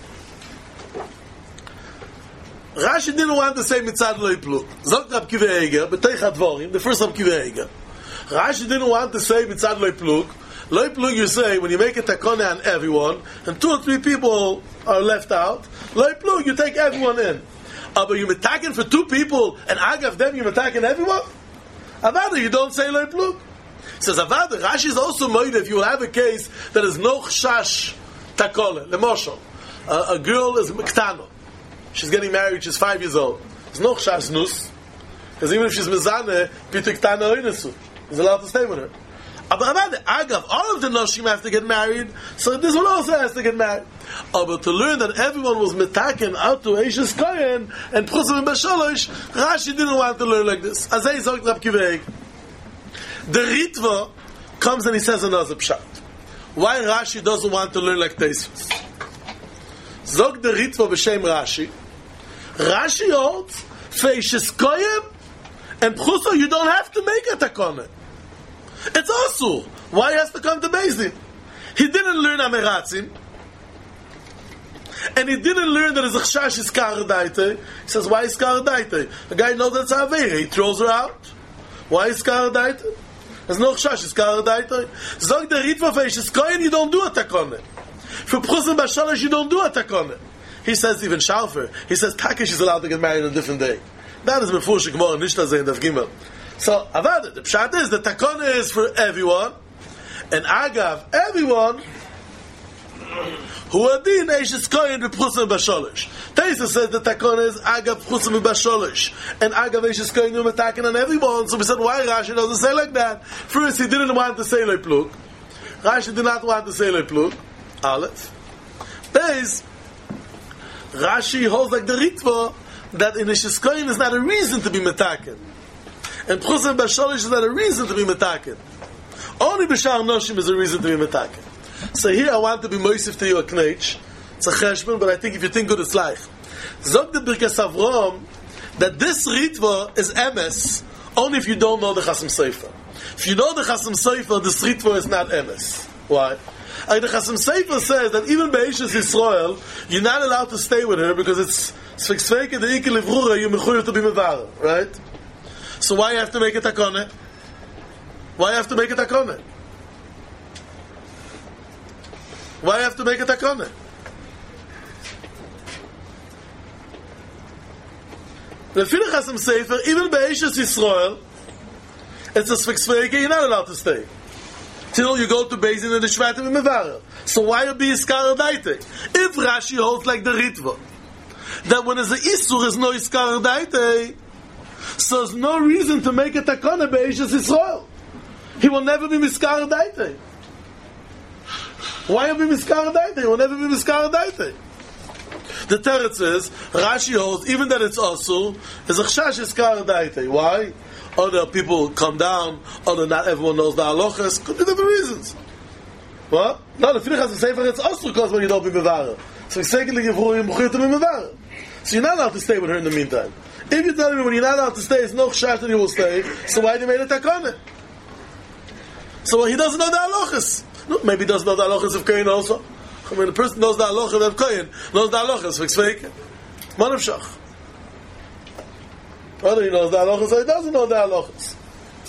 Rashi didn't want to say mitzad lo yiplug. Zogt Rab Kiva Eiger, b'teich hadvorim, the first Rab Kiva Eiger. Rashi didn't want to say mitzad lo yiplug. Lo yiplug you say when you make a takona on everyone, and 2 or 3 people are left out. Lo yiplug you take everyone in. But you're metaken for 2 people, and agav them you're metaken everyone? Avada, you don't say lo yiplug. Says Avada, Rashi is also moed if you have a case that is no chashash takole, lemoshel. A girl is ktano. She's getting married, she's 5 years old. There's no chashash nus, because even if she's mezane, pita ktano oinesu. He's allowed to stay with her. But Avada, agav, all of the noshim have to get married, so this one also has to get married. But to learn that everyone was metaken out to Eishes Koyen and Pchusim and Basholosh, Rashi didn't want to learn like this. Azay Zog Rab Kiva Eiger. The Ritva comes and he says another pshat. Why Rashi doesn't want to learn like Tesis? Zog the Ritva b'shem Rashi. Rashi holds for Eishes Koyen and Pchusim you don't have to make a takone. It's also why he has to come to Beis Din. He didn't learn Ameratzim. And he didn't learn that his chashash is karadaite. He says, why is karadaite? The guy knows that's Aveira. He throws her out. Why is karadaite? There's no chashash, is karadaite. Zog the Ritva for Eishes Koyen, you don't do a takone. For Pchusim Bashalosh, you don't do a takone. He says even Shalfer. He says Takesh is allowed to get married on a different day. That is Mefush Gemara Nishta Zeh in Daf Gimel. So, Avada, the pshat is, the takone is for everyone, and Agav, everyone, who adin Eishes Koyen v'Pchusim Basholosh. Teisa says the takone is Agav Pchusim Basholosh, and Agav Eishes Koyen you're attacking on everyone. So we said, why Rashi doesn't say like that? First, he didn't want to say lo yiplug. Rashi did not want to say lo yiplug. Aleph. Beis, Rashi holds like the Ritva that in Eishes Koyen is not a reason to be metaken. And Pchusim Basholosh is not a reason to be metaken. Only B'shar Noshim is a reason to be metaken. So here I want to be moisif to you a knetch. It's a cheshbon, but I think if you think good, it's like. Zog the Birkas Avrom that this Ritva is emes only if you don't know the Chasam Sofer. If you know the Chasam Sofer, this Ritva is not emes. Why? The Chasam Sofer says that even Be'eshes Yisrael, you're not allowed to stay with her because it's Sfeike the Ike Livrura, you're mechuyev to be mevar, right? So why you have to make it takone? Why you have to make it takone? Why you have to make it takone? The Fila Chasam Sofer, even Be'eshes Yisrael, it's a Sfeike, you're not allowed to stay. Till you go to Beis Din and the Shvatim and Mevarah. So why you be Iskar Daite? If Rashi holds like the Ritva, that when there's an Isur, there's no Iskar Daite, so there's no reason to make a Takana Be'eshes Yisrael. He will never be Miskar Daite. Why will be Miskar Daite? He will never be Miskar Daite. The Teretz is, Rashi holds, even that it's Asur, is a Chshash Iskar Daite. Why? Other people come down, other not everyone knows the halachas. Could be different reasons. What? No, the Fila Chasam Sofer, it's also because when you don't be mevarah. So secondly, you're mechuyev to be mevarah. So you're not allowed to stay with her in the meantime. If you tell me when you're not allowed to stay, it's no chashash that you will stay, so why did you make a takana? So he doesn't know the halachas. No, maybe he doesn't know the halachas of Kohen also. I mean, the person knows the halachas of Kohen, knows the halachas of Ksveike. Manav Shach. Whether he knows the halachas or he doesn't know the halachas.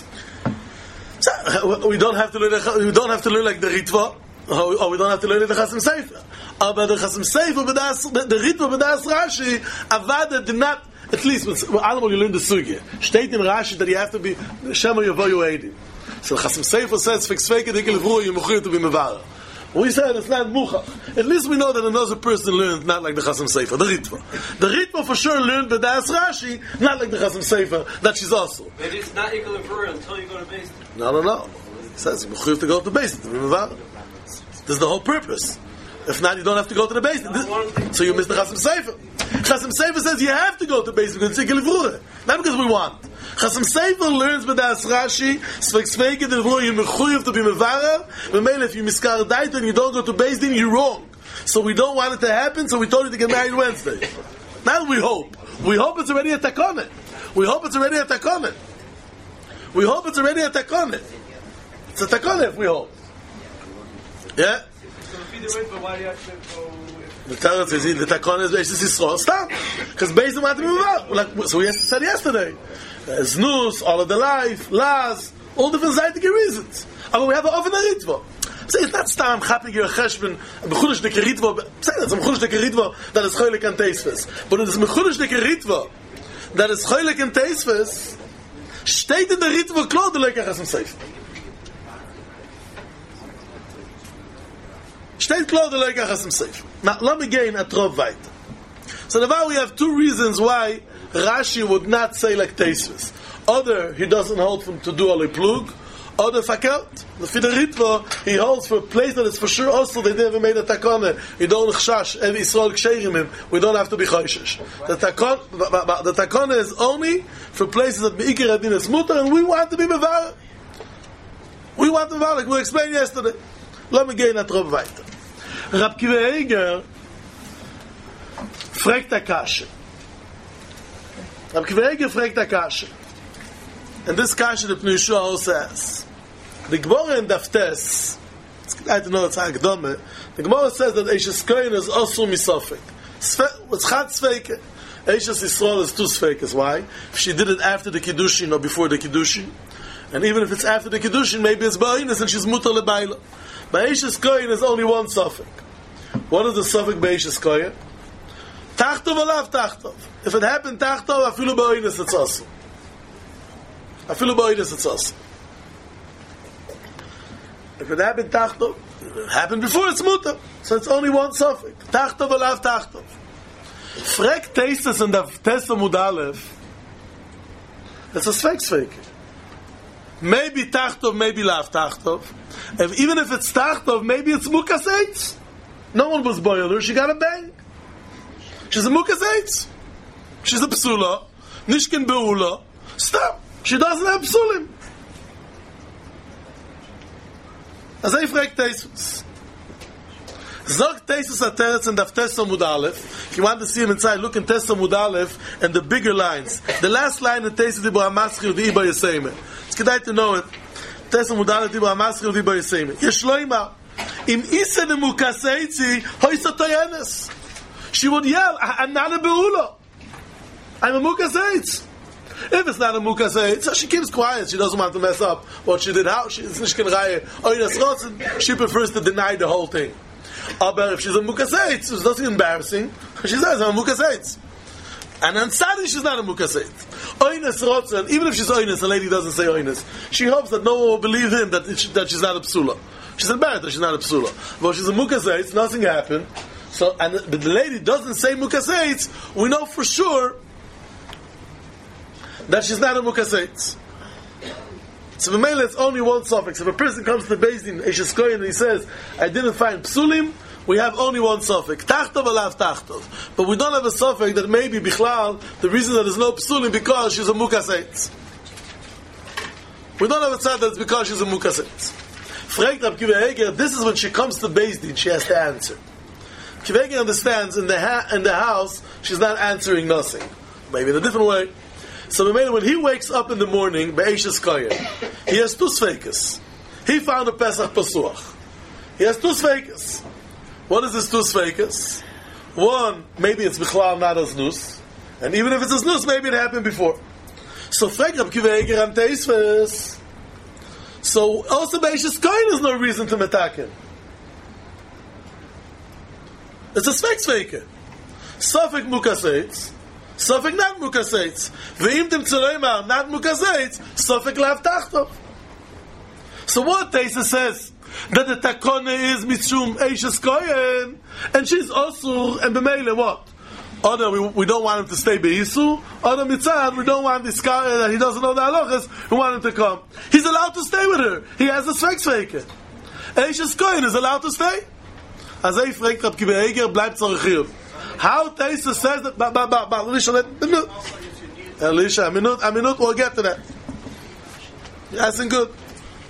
So, we don't have to learn like the Ritva, or we don't have to learn like the Chasam Sofer. But the Chasam Sofer, the Ritva b'das Rashi, Avada did not, at least, with animal you learn the Sugya. State in Rashi that you have to be Shema Yavoyu Eidim. So the Chasam Sofer says, Fixfeke Dikel Vru, you mechuyev to be mevarah. We said it's not muchach. At least we know that another person learned not like the Chasam Sofer, the Ritva. The Ritva for sure learned the Das Rashi, not like the Chasam Sofer, that she's also. Maybe it's not equal to until you go to Beis Din. No. It says you have to go to Beis Din to be mevarah. This is the whole purpose. If not, you don't have to go to the Beis Din. So you miss the Chasam Sofer. Chasam Sofer says you have to go to Beis Din because it's Ikel not because we want. Chasam Sofer learns by Das Rashi, Sfeike the Vru, you're mechuyev to be mevarah. But if you miskar daita and you don't go to Beis Din, you're wrong. So we don't want it to happen, so we told you to get married Wednesday. Now we hope. We hope it's already a takone. We hope it's already a takone. It's a takone if we hope. Yeah? So if either way, but why do you have to go... The Teretz is the takone is Be'eshes Yisrael. Stop! Because Beis Din wanted to be mevarah. So we said yesterday. Znus, all of the life, Laz, all different Zaytige reasons. But we have an oven Ritva. So it's not Stam, Chapping your Cheshbon, Mechulish Deke Ritva. It's a Mechulish Deke Ritva that is Choylik and Teisves. But it is Mechulish Deke Ritva that is Choylik and Teisves, steht in der Ritva klar, the Leika Chasam Sofer. Steht klar, the Leika Chasam Sofer. Now, let me gain a trop weiter. So now we have two reasons why Rashi would not say like Teisves. Other, he doesn't hold from to do a plug. Other fakelt. The Fida Ritva, he holds for a place that is for sure also they never made a takone. You don't chashash, every Yisrael ksherim him. We don't have to be chayshish. The takone is only for places that Be'ikir Adin is mutter, and we want to be mevarah. We want to be mevarah, like we explained yesterday. Let me get in a trop weiter. Rab Kiva Eiger fragt a kashe. Rab Kiva Eiger fragt a kashe. And this kashe the Pnei Yehoshua says, the Gemara in Daftes, I don't know it's Hagdome, the Gemara says that Eishes Kohen is also misofik. It's Chad Sveike. Eishes Yisrael is two Sveikes. Why? If she did it after the Kiddushin or before the Kiddushin, and even if it's after the Kiddushin, maybe it's Ba'inus and she's Mutar Lebaila. But Eishes Kohen is only one Sofik. What is the Sofik by Eishes Kohen? Tachtov alav Tachtov. If it happened Tachtov, afilu Ba'inus it's also. Afilu Ba'inus it's also. If it happened Tachtov, it happened before it's Mutar. So it's only one Sofik. Tachtov alav Tachtov. Frek Teistes and Testa Mudalev. It's a Sveik. Maybe Tachtov, maybe Lav Tachtov. Even if it's Tachtov, maybe it's Mukas Eitz. No one was boiler, she got a bang. She's a Mukas Eitz. She's a Psula. Nishkin Be'ula. Stop. She doesn't have Psulim. As I frag Teistes. Zog Teisus HaTeretz and Daf Tes Amud Aleph. If you want to see him inside, look in Tes Amud Aleph and the bigger lines. The last line in Teisus Dibur HaMaschil V'Iba Yisayme. It's good to know it. Tes Amud Aleph Dibur HaMaschil V'Iba Yisayme. Yeshloima. Im Ise Nemukaseitzi Hoysa Toyenes. She would yell, I'm not a Be'ula. I'm a Mukaseitz. If it's not a Mukaseitz, she keeps quiet. She doesn't want to mess up what she did. How she's nicht kein Reihe. She prefers to deny the whole thing. But if she's a Mukaseitz, it's nothing embarrassing. She says, I'm a Mukaseitz. And on Sadi, she's not a Mukaseitz. Oynes Rotzen, even if she's Oynes, the lady doesn't say Oynes. She hopes that no one will believe him that she's not a Psula. She's embarrassed that she's not a Psula. But if she's a Mukaseitz, nothing happened. So, and the lady doesn't say Mukaseitz, we know for sure that she's not a Mukaseitz. So the male, it's only one suffix. If a person comes to the Beis Din, Eishes Kohen, and he says, I didn't find Psulim, we have only one suffix. Tachtov alav tachtov. But we don't have a suffix that maybe, Bichlal, the reason that there's no Psulim because she's a Mukaseitz. We don't have a tzad that it's because she's a Mukaseitz. Fragt Rab Kiva Eger, this is when she comes to Beis Din, she has to answer. Kiva Eger understands, in the house, she's not answering nothing. Maybe in a different way. So when he wakes up in the morning, Be'eshes Koyen, he has two sfeikas. He found a Pesach Pasuach. He has two sfeikas. What is his two sfeikas? One, maybe it's Bichlal, not a znus. And even if it's a znus, maybe it happened before. So frag Rab Kiva Eger am Teisves. So also Be'eshes Koyen is no reason to metaken. It's a sfeika. Sofik Mukaseitz. Sofik not Mukaseitz. Ve'im dem tzuleimar not Mukaseitz. Sofik lav tachtov. So what Teisa says? That the takone is Mishum Eishes Koyen, and she's Osur, and B'meile what? Other we don't want him to stay Be'isu. Other Mitzad, we don't want this guy, he doesn't know the halachas, we want him to come. He's allowed to stay with her. He has a Svek. Eishes Koyen is allowed to stay. As I fragt Rab Kiva Eger, bleibt Zorechiyuv. How Teisa says that, Elisha, a minute, we'll get to that. Yes, and good.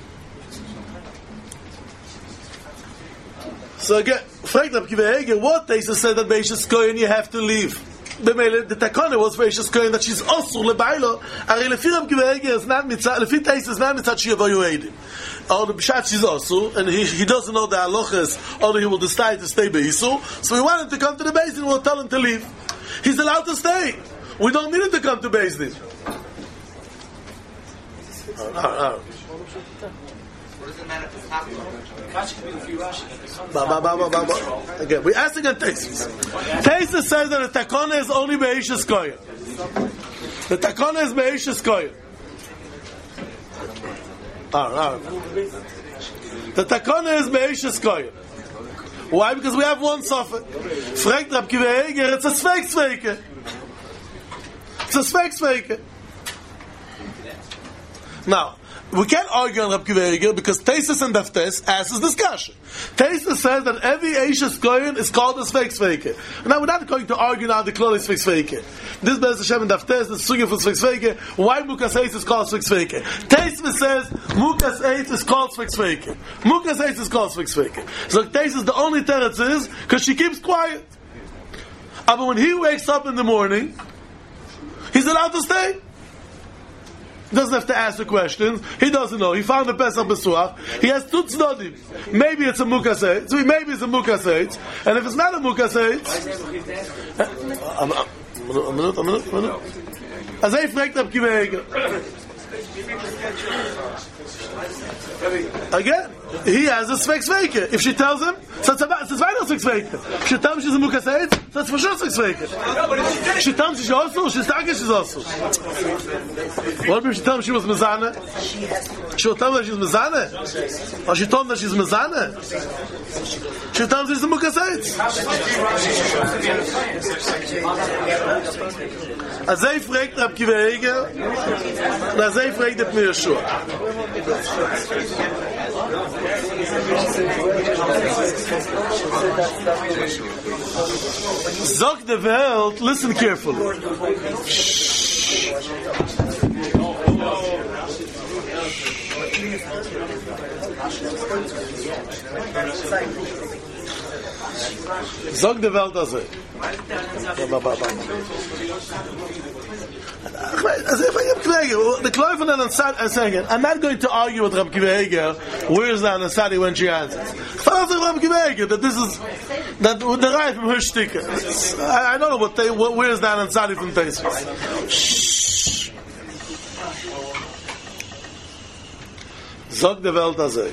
So again, fragt Rab Kiva Eger, what Teisa said that Be'eshes Koyen you have to leave? The takone was Be'eshes Koyen that she's osur lebailo. Ari lefi Rab Kiva Eger is not mitzad, lefi Teisa is not mitzad she'yavayu eidim. Or the B'shat she's osur, and he doesn't know the halachas, or he will decide to stay Be'isu. So we want him to come to the Beis Din, we'll tell him to leave. He's allowed to stay. We don't need him to come to Beis Din. Again, we're asking on Tesis. Tesis says that the takone is only Be'eshes Koyen. The takone is Be'eshes Koyen. The takone is Be'eshes Koyen. Why? Because we have one suffix. Fragt Rab Kiva Eger, it's a Svek. It's a Svek. Now, we can't argue on Rab Kiva Eger because Tesis and Daftes asks discussion. Tesis says that every Eishes Koyen is called a Svek. Now, we're not going to argue now the Klal is Svek. This Be'ez Hashem and Daftes, the Sugya for Svek. Why Mukas Eitz is called Svek? Tesis says Mukas Eitz is called Svek. Mukas Eitz is called Svek. So Tesis, the only teretz is because she keeps quiet. But when he wakes up in the morning, he's allowed to stay. He doesn't have to ask the questions. He doesn't know. He found the Pesach Besuach. He has two tznodim. Maybe it's a Mukaseitz. Maybe it's a Mukaseitz. And if it's not a Mukaseitz, a minute. As I fragt Rab Kiva Eger. Again, he has a Svek. If she tells him, so it's weiter Svek. If she tells him she's a Mukaseitz, so it's for sure Svek. She tells him she's also, she's talking she's also. What if she tells him she was Mezane? She will tell him that she's Mezane? Or she told him that she's Mezane? She tells him she's a Mukaseitz. As I fragt Rab Kiva Eger, and as I fragt Reb Yeshua. Zog the Welt, listen carefully. Sag der Welt also. The Kloifen and Ansari, I'm not going to argue with Rab Kiva Eger, where is the Ansari when she answers. Rab Kiva Eger, that this is, that the right from her sticker. I don't know where is the Ansari from Taisus. Shh. Zog the Welt also.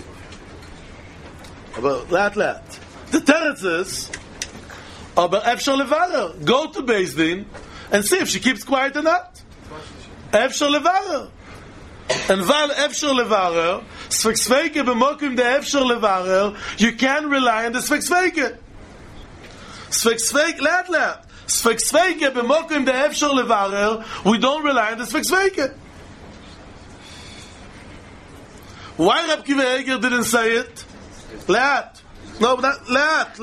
Aber lat. The teretz is, aber Efshar Levarer, go to Beis Din and see if she keeps quiet or not. Efshar Levarer. And while Efshar Levarer, Sfeksveike b'mokim de Efshar Levarer, you can rely on the Sfeksveike. Sfeksveike, lat. Sfeksveike b'mokim de Efshar Levarer, we don't rely on the Sfeksveike. Why Rab Kiva Eger didn't say it? Lat. No, not lat.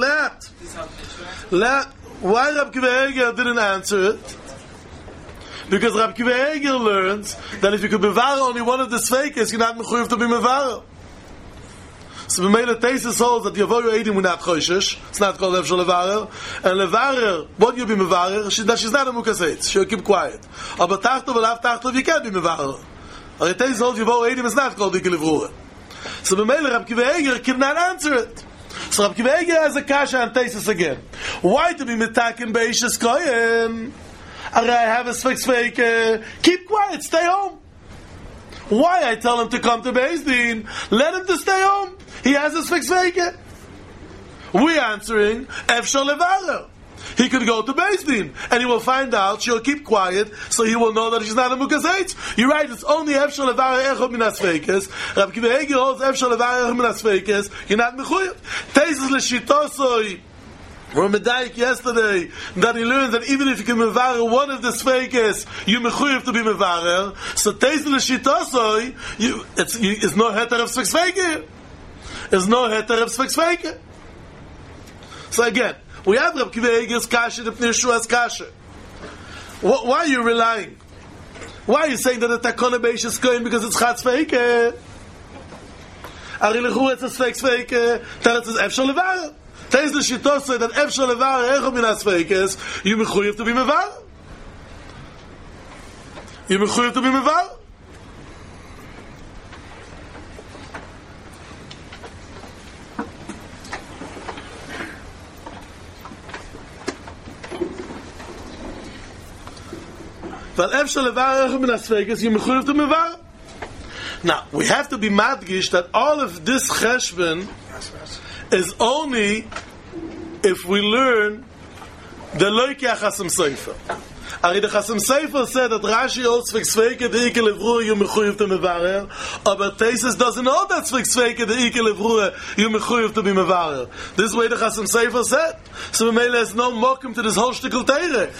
Why Rab Kiva Eger didn't answer it? Because Rab Kiva Eger learns that if you could mevar only one of the sveikes, you're not mechuyev to be mevar. So we made a thesis holds that Yavoyu Eidim were not choishish. It's not called Efshar Levarer. And Levarer, what you be mevarer? That she's not a mukasetz. She'll keep quiet. But tachtov and av tachtov, you can't be mevarer. The thesis holds Yavoyu Eidim is not called Dike Levrura. So we made Rab Kiva Eger cannot answer it. So Rab Kiva Eger has a kasha and thesis again. Why to be mitaken be'ishes kohen? I have a sfeik. Keep quiet, stay home. Why I tell him to come to Beis Din? Let him to stay home. He has a sfeik. We answering Efshar Levarer. He could go to Beis Din and he will find out. She'll keep quiet, so he will know that she's not a mukazeit. You're right. It's only Efshar Levarer echad min asfeikes. Rab Kiva Eger holds Efshar Levarer echad min asfeikes. You're not mechuyev. Teisus l'shitosoi. We're medayik yesterday that he learns that even if you can mevarer one of the sveikes, you mechuyev to be mevarer. So teisus l'shitosoi, it's no heter of sveike. It's no heter of sveike. So again, we have Rab Kiva Eger's kasha, the Pnei Yeshua's kasha. Why are you relying? Why are you saying that the takona beish is going because it's chatz feike? Ari lechu it's a sveike. Teretz is Efshar Levarer. Teretz the shitos say that Efshar Levarer echad min asveikes. You mechuyev to be mevar. You mechuyev to be mevar. Now, we have to be madgish that all of this cheshbon is only if we learn the loikya chasam seifer. Ari the chasam seifer said that Rashi holds Sfeik the Ike Levrura you mechuyev to mevarer, but Teisus doesn't hold that Sfeik the Ike Levrura you mechuyev to be mevarer. This way the chasam seifer said. So there's no mokum to this whole shtickle teire.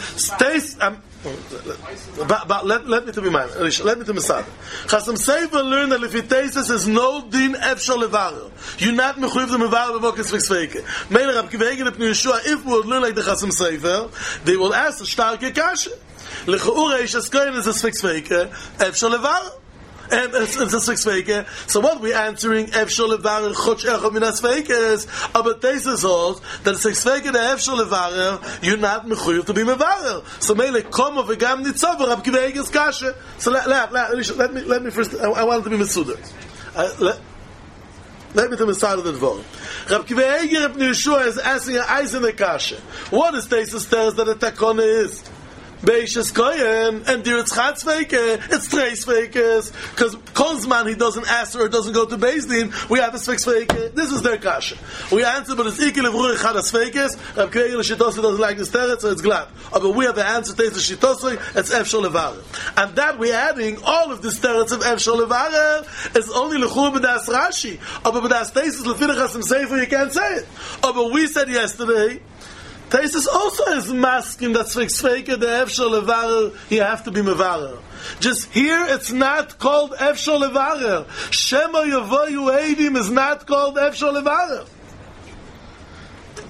But let me to be mine. Let me to Masad. Chasam Seifer learned that if it tastes is no din Efshar Levarer. You're not mechuyev to mevarer b'mokas v'ksveike. Meile Rab Kiva Eger Pnei Yeshua, if we would learn like the Chasam Seifer, they will ask a starke kasha. Lecheura ish eskoyin is a v'ksveike Efshar Levarer. And it's a sfeike. So what we're answering, Efshar Levarer chotch echad min asfeikes, but Teisus holds that sfeike the Efshar Levarer, you're not mechuyev to be mevarer. So meile komo v'gam nitzav Rab Kiva Eger's kasha. So let me first. I want it to be mesuder. Let me to Masad the Dvorim. Rab Kiva Eger Pnei Yeshua is asking an ice in the kasha. What is Teisus tells that a takona is? Beishes Koyen, and there it's Chatzveike, it's Treis Veikes, because Kozman he doesn't ask or doesn't go to Beis Din, we have a Sveik. This is their kasha. We answer, but it's Ike Levrura Chadas Veikes, Rab Kiva Eger Shitosoi doesn't like this teretz, so it's glad. But we have the answer, Teis Shitosoi, it's Efshar Levarer. And that we're adding, all of this teretz of Efshar Levarer is only Lechur B'das Rashi. But B'das Teisus Lefina Chasam Seifer, you can't say it. But we said yesterday, Teisus also is masking that Sfeik the Efshar Levarer, you have to be mevarer. Just here, it's not called Efshar Levarer. Shema Yavoyu Eidim is not called Efshar Levarer.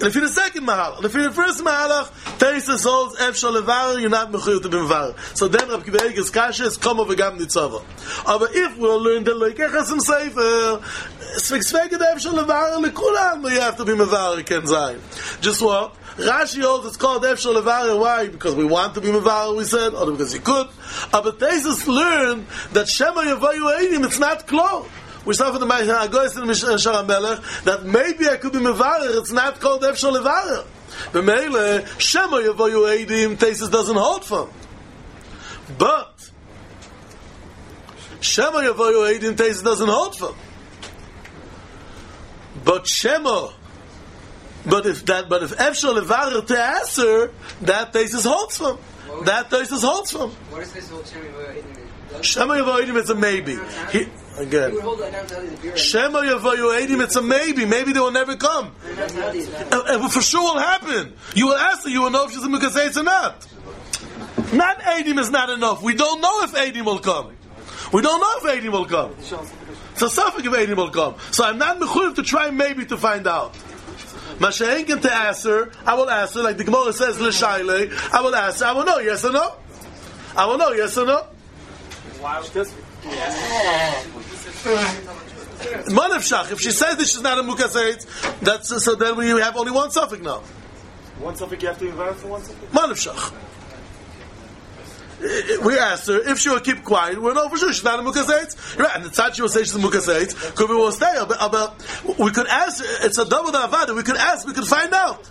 And if you're the second Mahalach, if you're the first Mahalach, Taisus holds Efshal Levarer, you're not Mechuyot to be Mevarer. So then Rabbi Akiva Eiger's Kasha is Komo V'gam Nitzava. But if we'll learn the Loikechasim Sefer, Svek the Efshal Levarer, Lekulam, you have to be Mevarer, Ken Zayin. Just what? Rashi holds it's called Efshal Levarer. Why? Because we want to be Mevarer, we said, or because you could. But Taisus learned that Shema Yavayu Eidim, it's not close. We saw from the Agoyes and Shara Melech that maybe I could be Mevarer, it's not called Efshal Levarer. The Meile, Shema Yavoyu Eidim, Taisus doesn't hold from. But Shema Yavoyu Eidim, Taisus doesn't hold from. But Shema, but if Efshal Levarer to answer, that Taisus holds from. That Taisus holds from. What is this whole Shema Yavoyu Eidim? Shema Yavoyu Eidim, it's a maybe. Again, Shema Yavoyu Eidim, it's a maybe. Maybe they will never come. And for sure will happen. You will ask her, you will know if she's a Mukaseit or not. Not Eidim is not enough. We don't know if Eidim will come. We don't know if Eidim will come. So suffix if Eidim will come. So I'm not mechuyev to try maybe to find out. Masha'enken to ask her, I will ask her, like the Gemara says, L'shayle, I will ask her, I will know yes or no. I will know yes or no. Manavshach, if she says that she's not a Mukaseit, that's so then we have only one suffix now. One suffix you have to invite for one suffix? Manavshach. We asked her if she will keep quiet. We know for sure she's not a Mukaseit. Right, and the tzad she will say she's a Mukaseit. Could we will stay? But we could ask. It's a double davada. We could ask. We could find out.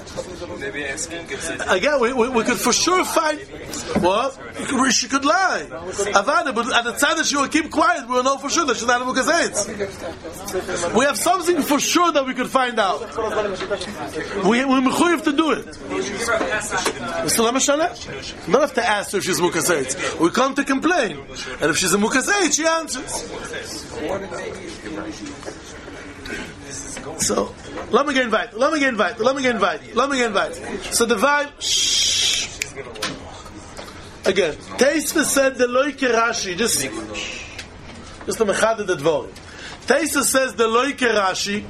Again, we could for sure find. What? She could lie. Avada, but at the tzad that she will keep quiet, we will know for sure that she's not a Mukaseit. We have something for sure that we could find out. We're mechuyev to do it. Mr. Lamashana? You don't have to ask her if she's Mukaseit. We come to complain. And if she's a Mukaseit, she answers. So, let me get invited. So the Weil, again, Taisva said the Loike Rashi, just a mechaded the dvorim. Taisva says the Loike Rashi,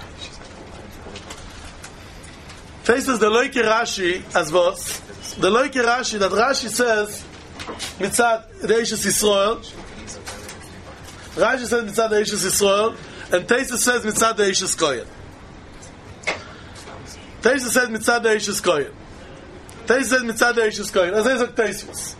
Taisva the Loike Rashi, as was, the Loike Rashi, that Rashi says, mitzad the Eishes Yisrael, Rashi says mitzad the Eishes Yisrael, and Taisva says mitzad the Eishes Koyen. Taisva says mitzad the Eishes Koyen. Taisva says mitzad the Eishes Koyen. As I said, Taisva.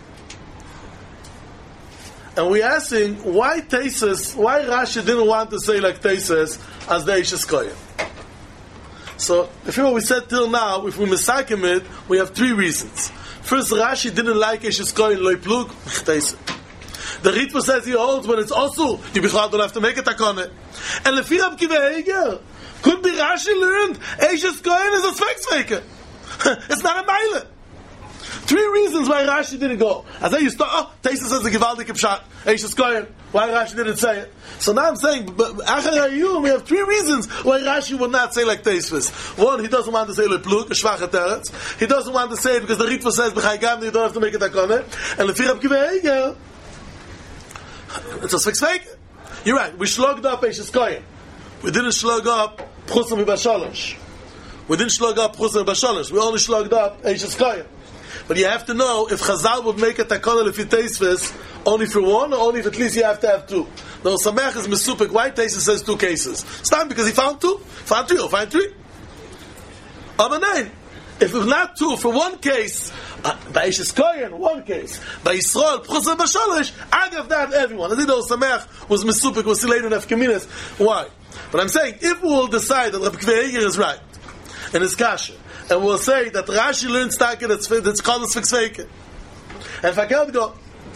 And we're asking why Rashi didn't want to say like Taisva as the Eishes Koyen. So, if you know what we said till now, if we misakim it, we have three reasons. First, Rashi didn't like Eishes Koyen loy plug Taisva. The Ritva says he holds when it's also you don't have to make a takone. And Lefi Rabbi Akiva Eiger could be Rashi learned Eishes Koyen is a Svek. It's not a Meile. Three reasons why Rashi didn't go. As I used to, Taisa says the Givaldik Pshat, Eishes Koyen. Why Rashi didn't say it? So now I'm saying, Achar Hayum, we have three reasons why Rashi would not say like Taisvis. One, he doesn't want to say Lepluk, a Shvach Teretz. He doesn't want to say it because the Ritva says B'chai Gamni, you don't have to make a takone. And Lefi Rabbi Akiva Eiger, it's a Svek. You're right. We slugged up Eishes Koyen. We didn't slug up Pchusam B'Shalosh. We only slugged up Eishes Koyen. But you have to know if Chazal would make a takana lefi Taisvis only for one, or only if at least you have to have two. Now Samech is mesupik. Why Taisvis says two cases? It's time because he found two. Found three, or find three. Amen. If it's not two for one case, by Eishes Koyen, one case. By Yisrael, Pchusam B'Shalosh, Agav that everyone. I think that Samech was mesupik, was later in Efkeminis. Why? But I'm saying, if we will decide that Rabbi Akiva Eiger is right, in his kasha, and we'll say that Rashi learned Staka that's called a Sfik. And if I can't go,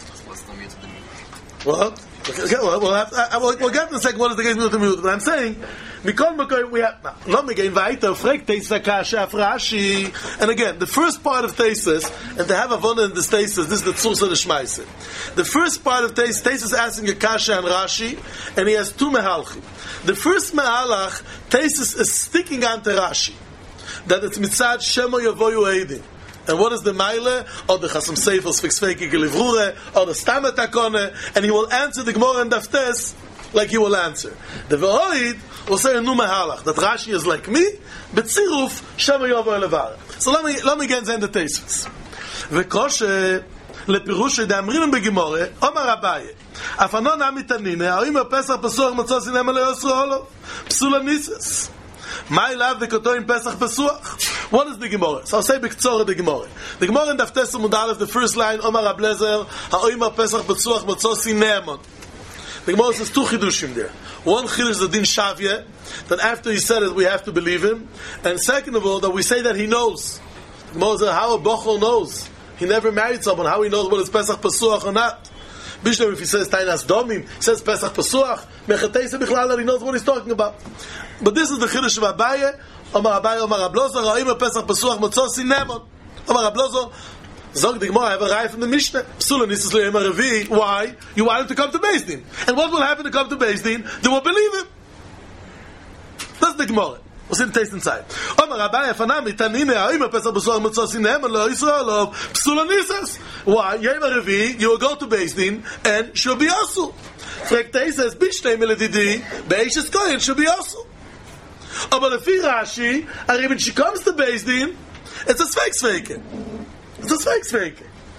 we'll get in a second what is the case with the mute. But I'm saying, we have not again weiter fragt Taisa kasha af Rashi. And again, the first part of Taisis, and to have a wonder in this Taisis, this is the Tzursa de Shmaise. The first part of Taisis is asking a kasha and Rashi, and he has two mehalchim. The first mehalach, Taisis is sticking onto Rashi, that it's mitzad Shema Yavoyu Eidim. And what is the Meile? Or the Chasam Sefer Sfik Sveki Gelivrure, or the Stamet Takone, and he will answer the Gemara and Daftes like he will answer. The V'oid will say a Numa Halach, that Rashi is like me, B'tziruf Shema Yovo Elevar. So let me get into the Teisvus. V'koshe lepirush de'amrinim begimore, Omar Abaye, Afanon Amitanine, Ha'im Pesach Pesuach Matzos Inem Ele Yosro Olov, Psula Nises. My love the Kotoim Pesach Pesuach. What is the Gemara? So I'll say B'ktzor the Gemara. The Gemara in Daf Tes Amud Aleph, the first line, Omar Ablezer, Ha'im Pesach Pesuach Matzos Inem. The Gemara says two chidushim there. One chidush is the din shavye, that after he said it we have to believe him, and second of all that we say that he knows. The Gemara says how a bochel knows. He never married someone. How he knows what is Pesach Pesuach or not? Bishlam, if he says Tainas Domim, he says Pesach Pesuach, Mechateise Bichlal, that he knows what he's talking about. But this is the chidush of Abaye. Omar Abaye, Omar Ablozer, Ha'im Pesach Pesuach Matzosi Nemon. Omar Ablozer, Zog the Gemara, I have a raya from the Mishnah. Psula Nisus Le'em Revi. Why? You want him to come to Beis Din. And what will happen to come to Beis Din? They will believe him. That's the Gemara. We'll see the taste inside. Omar Abaye, Fanami, Tanine, Ha'im Pesach Pesuach Matzosi Nemon, Lo Yisrael, Psula Nisus. Why? Yem Revi, you will go to Beis Din, and she'll be also. Frektei says, Bishtei Meledidi, Be'eshes Kohen, she'll be also. But if Rashi, when she comes to Beis Din, it's a Sveik. It's a Sveik.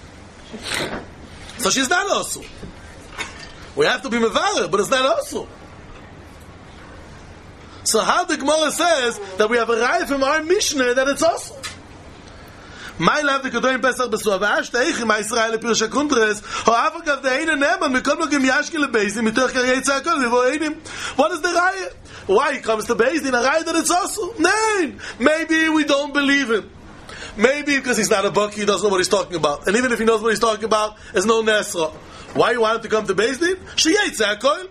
So she's not also. We have to be mevarer, but it's not also. So how the Gemara says that we have a raya from our Mishnah that it's also. My love the Kodoim Pesach Besuach V'ash Teich Ma Yisrael Pirush HaKuntres Ho'av HaGav De'eina Neman Mikol Nogim Yashke LeBeis Din Mitoch Karei Tzakol Vivo Eidim. What is the raya? Why he comes to Beis Din? A raya that it's also. No. Maybe we don't believe him. Maybe because he's not a bucky, he doesn't know what he's talking about. And even if he knows what he's talking about, there's no Nesra. Why you want him to come to Beis Din? Sheyei Tzakol.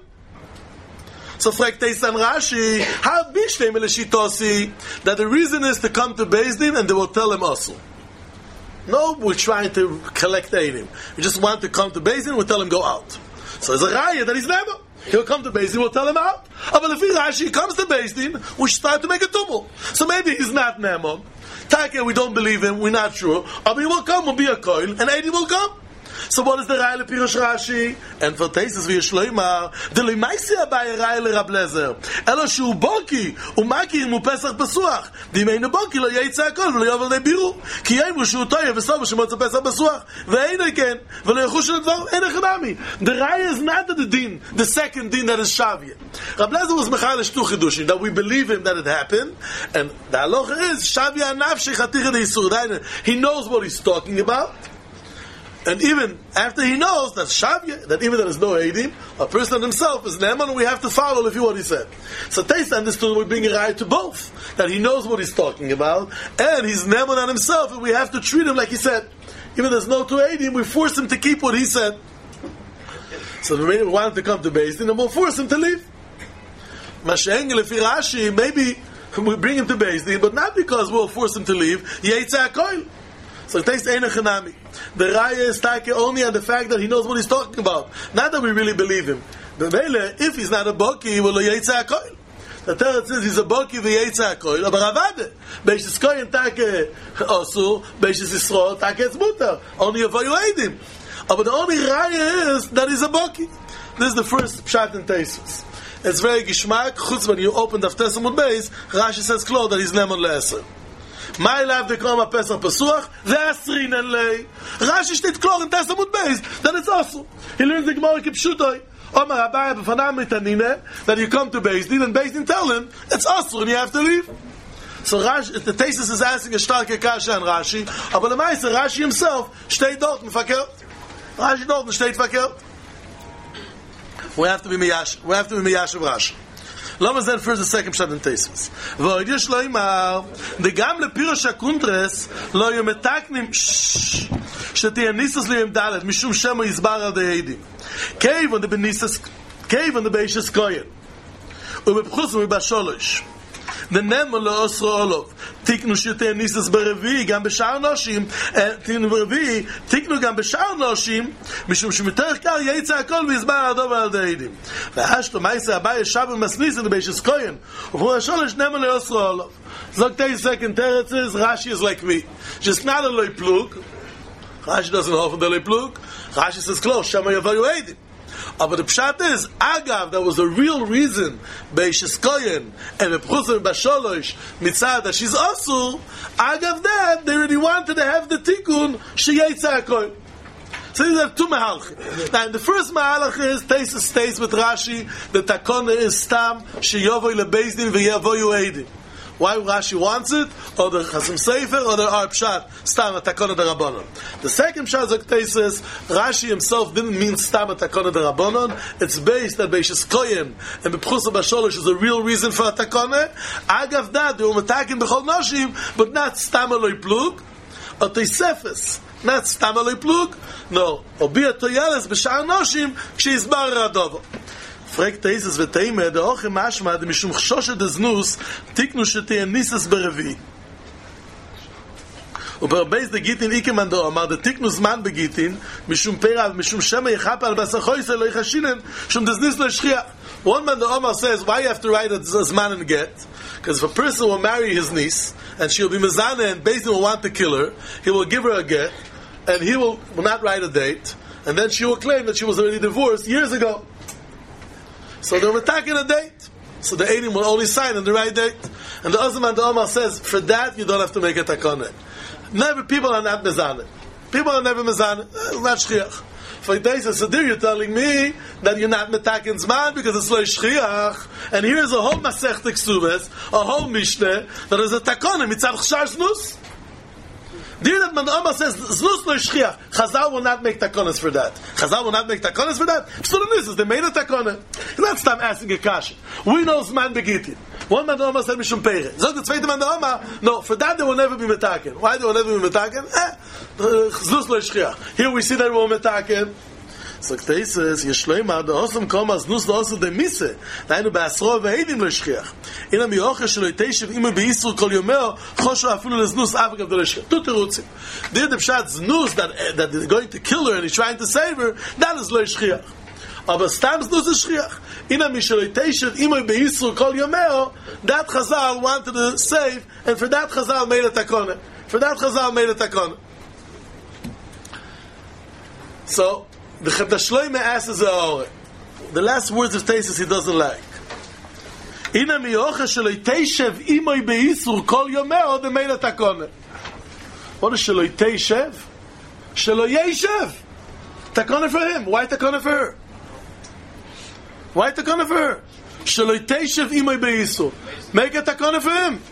So Frektei San Rashi, how Bishlei Meleshitosi, that the reason is to come to Beis Din and they will tell him also. No, we're trying to collect Eidim. We just want to come to Beis Din, we'll tell him go out. So there's a raya that he's never. He'll come to Beis Din, we'll tell him out. But if Rashi comes to Beis Din, we start to make a tumult. So maybe he's not Nemon. Take, we don't believe him, we're not sure. But he will come, will be a coil, and Eidim will come. So what is the raya lepirush Rashi? And for Teisus v'yeshloimar, the lemaisi abaye raya lerablezer. Elo shu boki umaki mu Pesach Pesuach. Dimeinu boki lo yeitza akol v'lo yovel nebiru. Ki yemru shu toyev v'sov shemotza Pesach Pesuach. Ve'eino ken v'lo yechush l'dvar enechanami. The raya is not the din, the second din that is Shavya. Rablezer was mechal shtu chidushim that we believe him that it happened, and the halacha is Shavya nafshi chatir deisur. He knows what he's talking about. And even after he knows that Shavya, that even there is no Eidim, a person himself is Neman, we have to follow if you what he said. So Teis understood we bring a right to both, that he knows what he's talking about, and he's Neman on himself, and we have to treat him like he said. Even there's no two Eidim, we force him to keep what he said. So we want him to come to Beis Din, and we'll force him to leave. Masha'engel, if Rashi, maybe we bring him to Beis Din, but not because we'll force him to leave. Yeitza HaKoil. So it takes Ein Echanami. The raya is take only on the fact that he knows what he's talking about. Not that we really believe him. But if he's not a Boki, he will Yeitza HaKoil. The Torah says he's a Boki v'Yeitza HaKoil. But Ravade, Beishis Koyin take Osur, Beishis Yisrael take it's Mutar. Only Yavayu Eidim. But the only raya is that he's a Boki. This is the first Pshat in Teisus. It's very Gishmak. Chutz when you open the Tes Amud Beis, Rashi says close that he's Nemon Le'eser. My love the Koma Pesach Pesuach, the Asrin and Lei. Rashi steht klar in Tes Amud Beis that it's also. He learns the Gemara Kipshutoi. Omar Abaye b'fanam mitanine, that you come to Beis Din and Beis Din tell him it's also and you have to leave. So Rashi, the Tesis is asking a starke kasha on Rashi, but the Meister Rashi himself steht dort verkehrt. Rashi dort steht verkehrt. We have to be miyash. We have to be miyash of Rashi. Lama said first the second pshat in Tesis. V'odish lo imar, the gam lepirush hakuntres lo yometaknim shetiyah nisas liyem dalet mishum shemo yizbar al de'edim. Cave on the benisas, cave on the beishes koyen. Ubepchus ubasholosh. The Neman lo osro olov. Tiknu shetiyah nisas berevi gam b'shar noshim. Tiknu berevi, tiknu gam b'shar noshim mishum shemiterch kar yeitza hakol v'yizbar al dov al de'edim. V'hashto ma'isa Abaye shabu masnis in the beishes koyen. Ubasholosh Neman lo osro olov. Zog tei second teretz is Rashi is like me. Just not a loy plug. Rashi doesn't hold from the loy plug. Rashi says close. Shama yavayu eidim. But the pshat is, agav, that was the real reason, Beishis Koyen, and Bepchusim Basholosh, mitzad, that she's also, agav that, they really wanted to have the tikkun, Sheyetza HaKoyen. So these are two mahalchim. Now, in the first mahalach is, Taisus states with Rashi, the takona is stam, sheyovoy lebezdin v'yavoyu eidim. Why Rashi wants it, or the Chasim Sefer, or the Pshat, stam takona derabanan. The second Pshat is Taisus, Rashi himself didn't mean stam takona derabanan. It's based that Beishis Koyen and Bepchusim Basholosh is a real reason for a takona. Agav that, they were metakin b'chol noshim, but not stam aloi plug, or Teisefes. Not stam aloi plug, no. Obia toyales b'shar noshim, ksheizbar radovo. Fragt Taisus v'teime, der Ochem Mashma, de mishum chshoshet deznus, tiknu shetei nisas berevi. Uberbeis de gitin ikeman do amar, de tiknu zman begitin, mishum pera, mishum shema yechap al basachoyse, lo yichashinen, shum deznus lo yishchiach. One man, the Omar says, why you have to write a zman and get? Because if a person will marry his niece, and she'll be mezana, and Beis Din will want to kill her, he will give her a get, and he will not write a date, and then she will claim that she was already divorced years ago. So they were attacking a date. So the Eidim will only sign on the right date. And the Azman, the Omar says, for that you don't have to make a takana. Never, people are not mezana. People are never mezana. Not shchiach. For Taisus, so there you're telling me that you're not metakin zman because it's lo shchiach. And here's a whole masech teksubes, a whole mishneh, that is a takana, mitzad chshar znus. Dear that man, the Omar says, znus lo shchiach. Chazal will not make takonas for that. Chazal will not make takonas for that. So they made a takona. Let's stop asking a kasha. We know zman begitin. One man, the Omar said, mishum peire. So the zweite man, the Omar, no, for that they will never be metakin. Why they will never be metakin? Znus lo shchiach. Here we see that we will metakin. So Taisus, Yeshleima, the Osam Koma, Znus lo osu de mise. Dainu be'asro ve'edim lo shchiach. Ina miyoche shelo yiteshev imu be'isru kol yomeo, chosho afilu leznus avagav do lo shchiach. Two terutzim. There the pshat znus, that they're going to kill her and he's trying to save her, that is lo shchiach. Aber stam znus is shchiach. Ina mishelo yiteshev imu be'isru kol yomeo, that Chazal wanted to save, and for that Chazal made a takona. So, the Shloime asks the last words of Taisus he doesn't like. Ina miyocha shelo yiteshev imoy beisur kol yomeo de meila takona. What is shelo yiteshev? Shelo yeshev. Takona for him. Why takona for her? Shelo yiteshev imoy beisur. Make a takona for him.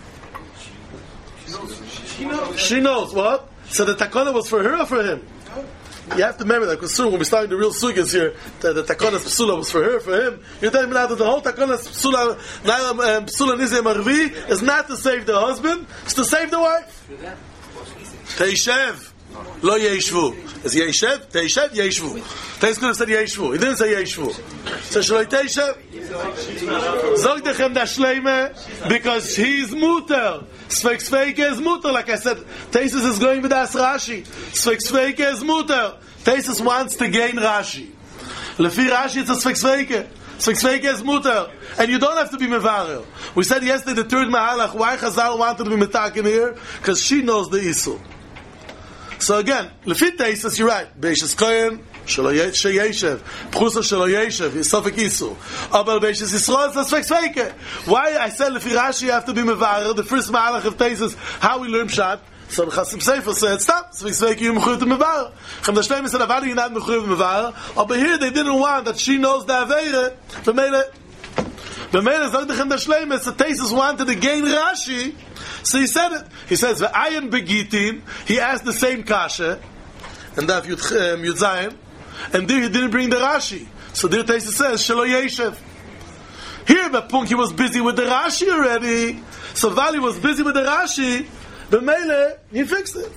She knows what? So the takona was for her or for him? You have to remember that, because soon when we're starting the real sugyas here, the takonas psula was for her, for him. You're telling me now that the whole takonas psula nizem arvi is not to save the husband, it's to save the wife. Teishev, lo yeshvu. Is yeshev? Teishev, yeshvu. Teis could have said yeshvu. He didn't say yeshvu. So shlo teishev. Zog dechem da shleime, because he's muter. Sfeik is muter, like I said. Taisus is going with das Rashi. Sfeik is muter. Taisus wants to gain Rashi. Lefi Rashi, it's a sfeik is muter. And you don't have to be mevarel. We said yesterday, the third mahalach, why Chazal wanted to be metakin here? Because she knows the isul. So again, lefi Taisus, you're right. Beishis Koyen, shelo yeshev. Pchusa shelo yeshev. Yisofik isul. Aber Beishis Yisrael, it's a sfeik. Why I said lefi Rashi you have to be mevarel? The first mahalach of Taisus, how we learn pshat. So the Chasim Sefer said, stop, sfeik you mechuyev to mevarel. Chem da Shleim said, avadi you're not mechuyev to mevarel. But here they didn't want that she knows the aveire. B'meile zog dechem da Shleim, so Taisus wanted to gain Rashi. So he said it. He says, "V'ayin begitin." He asked the same kasha, and that Yud Zayin, and there he didn't bring the Rashi. So there Taisus says, "Shelo yeshev." Here, Bepunk, he was busy with the Rashi already. So Vali was busy with the Rashi. B'meile, he fixed it.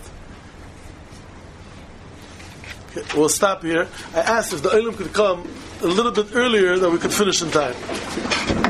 Okay, we'll stop here. I asked if the Olam could come a little bit earlier, that we could finish in time.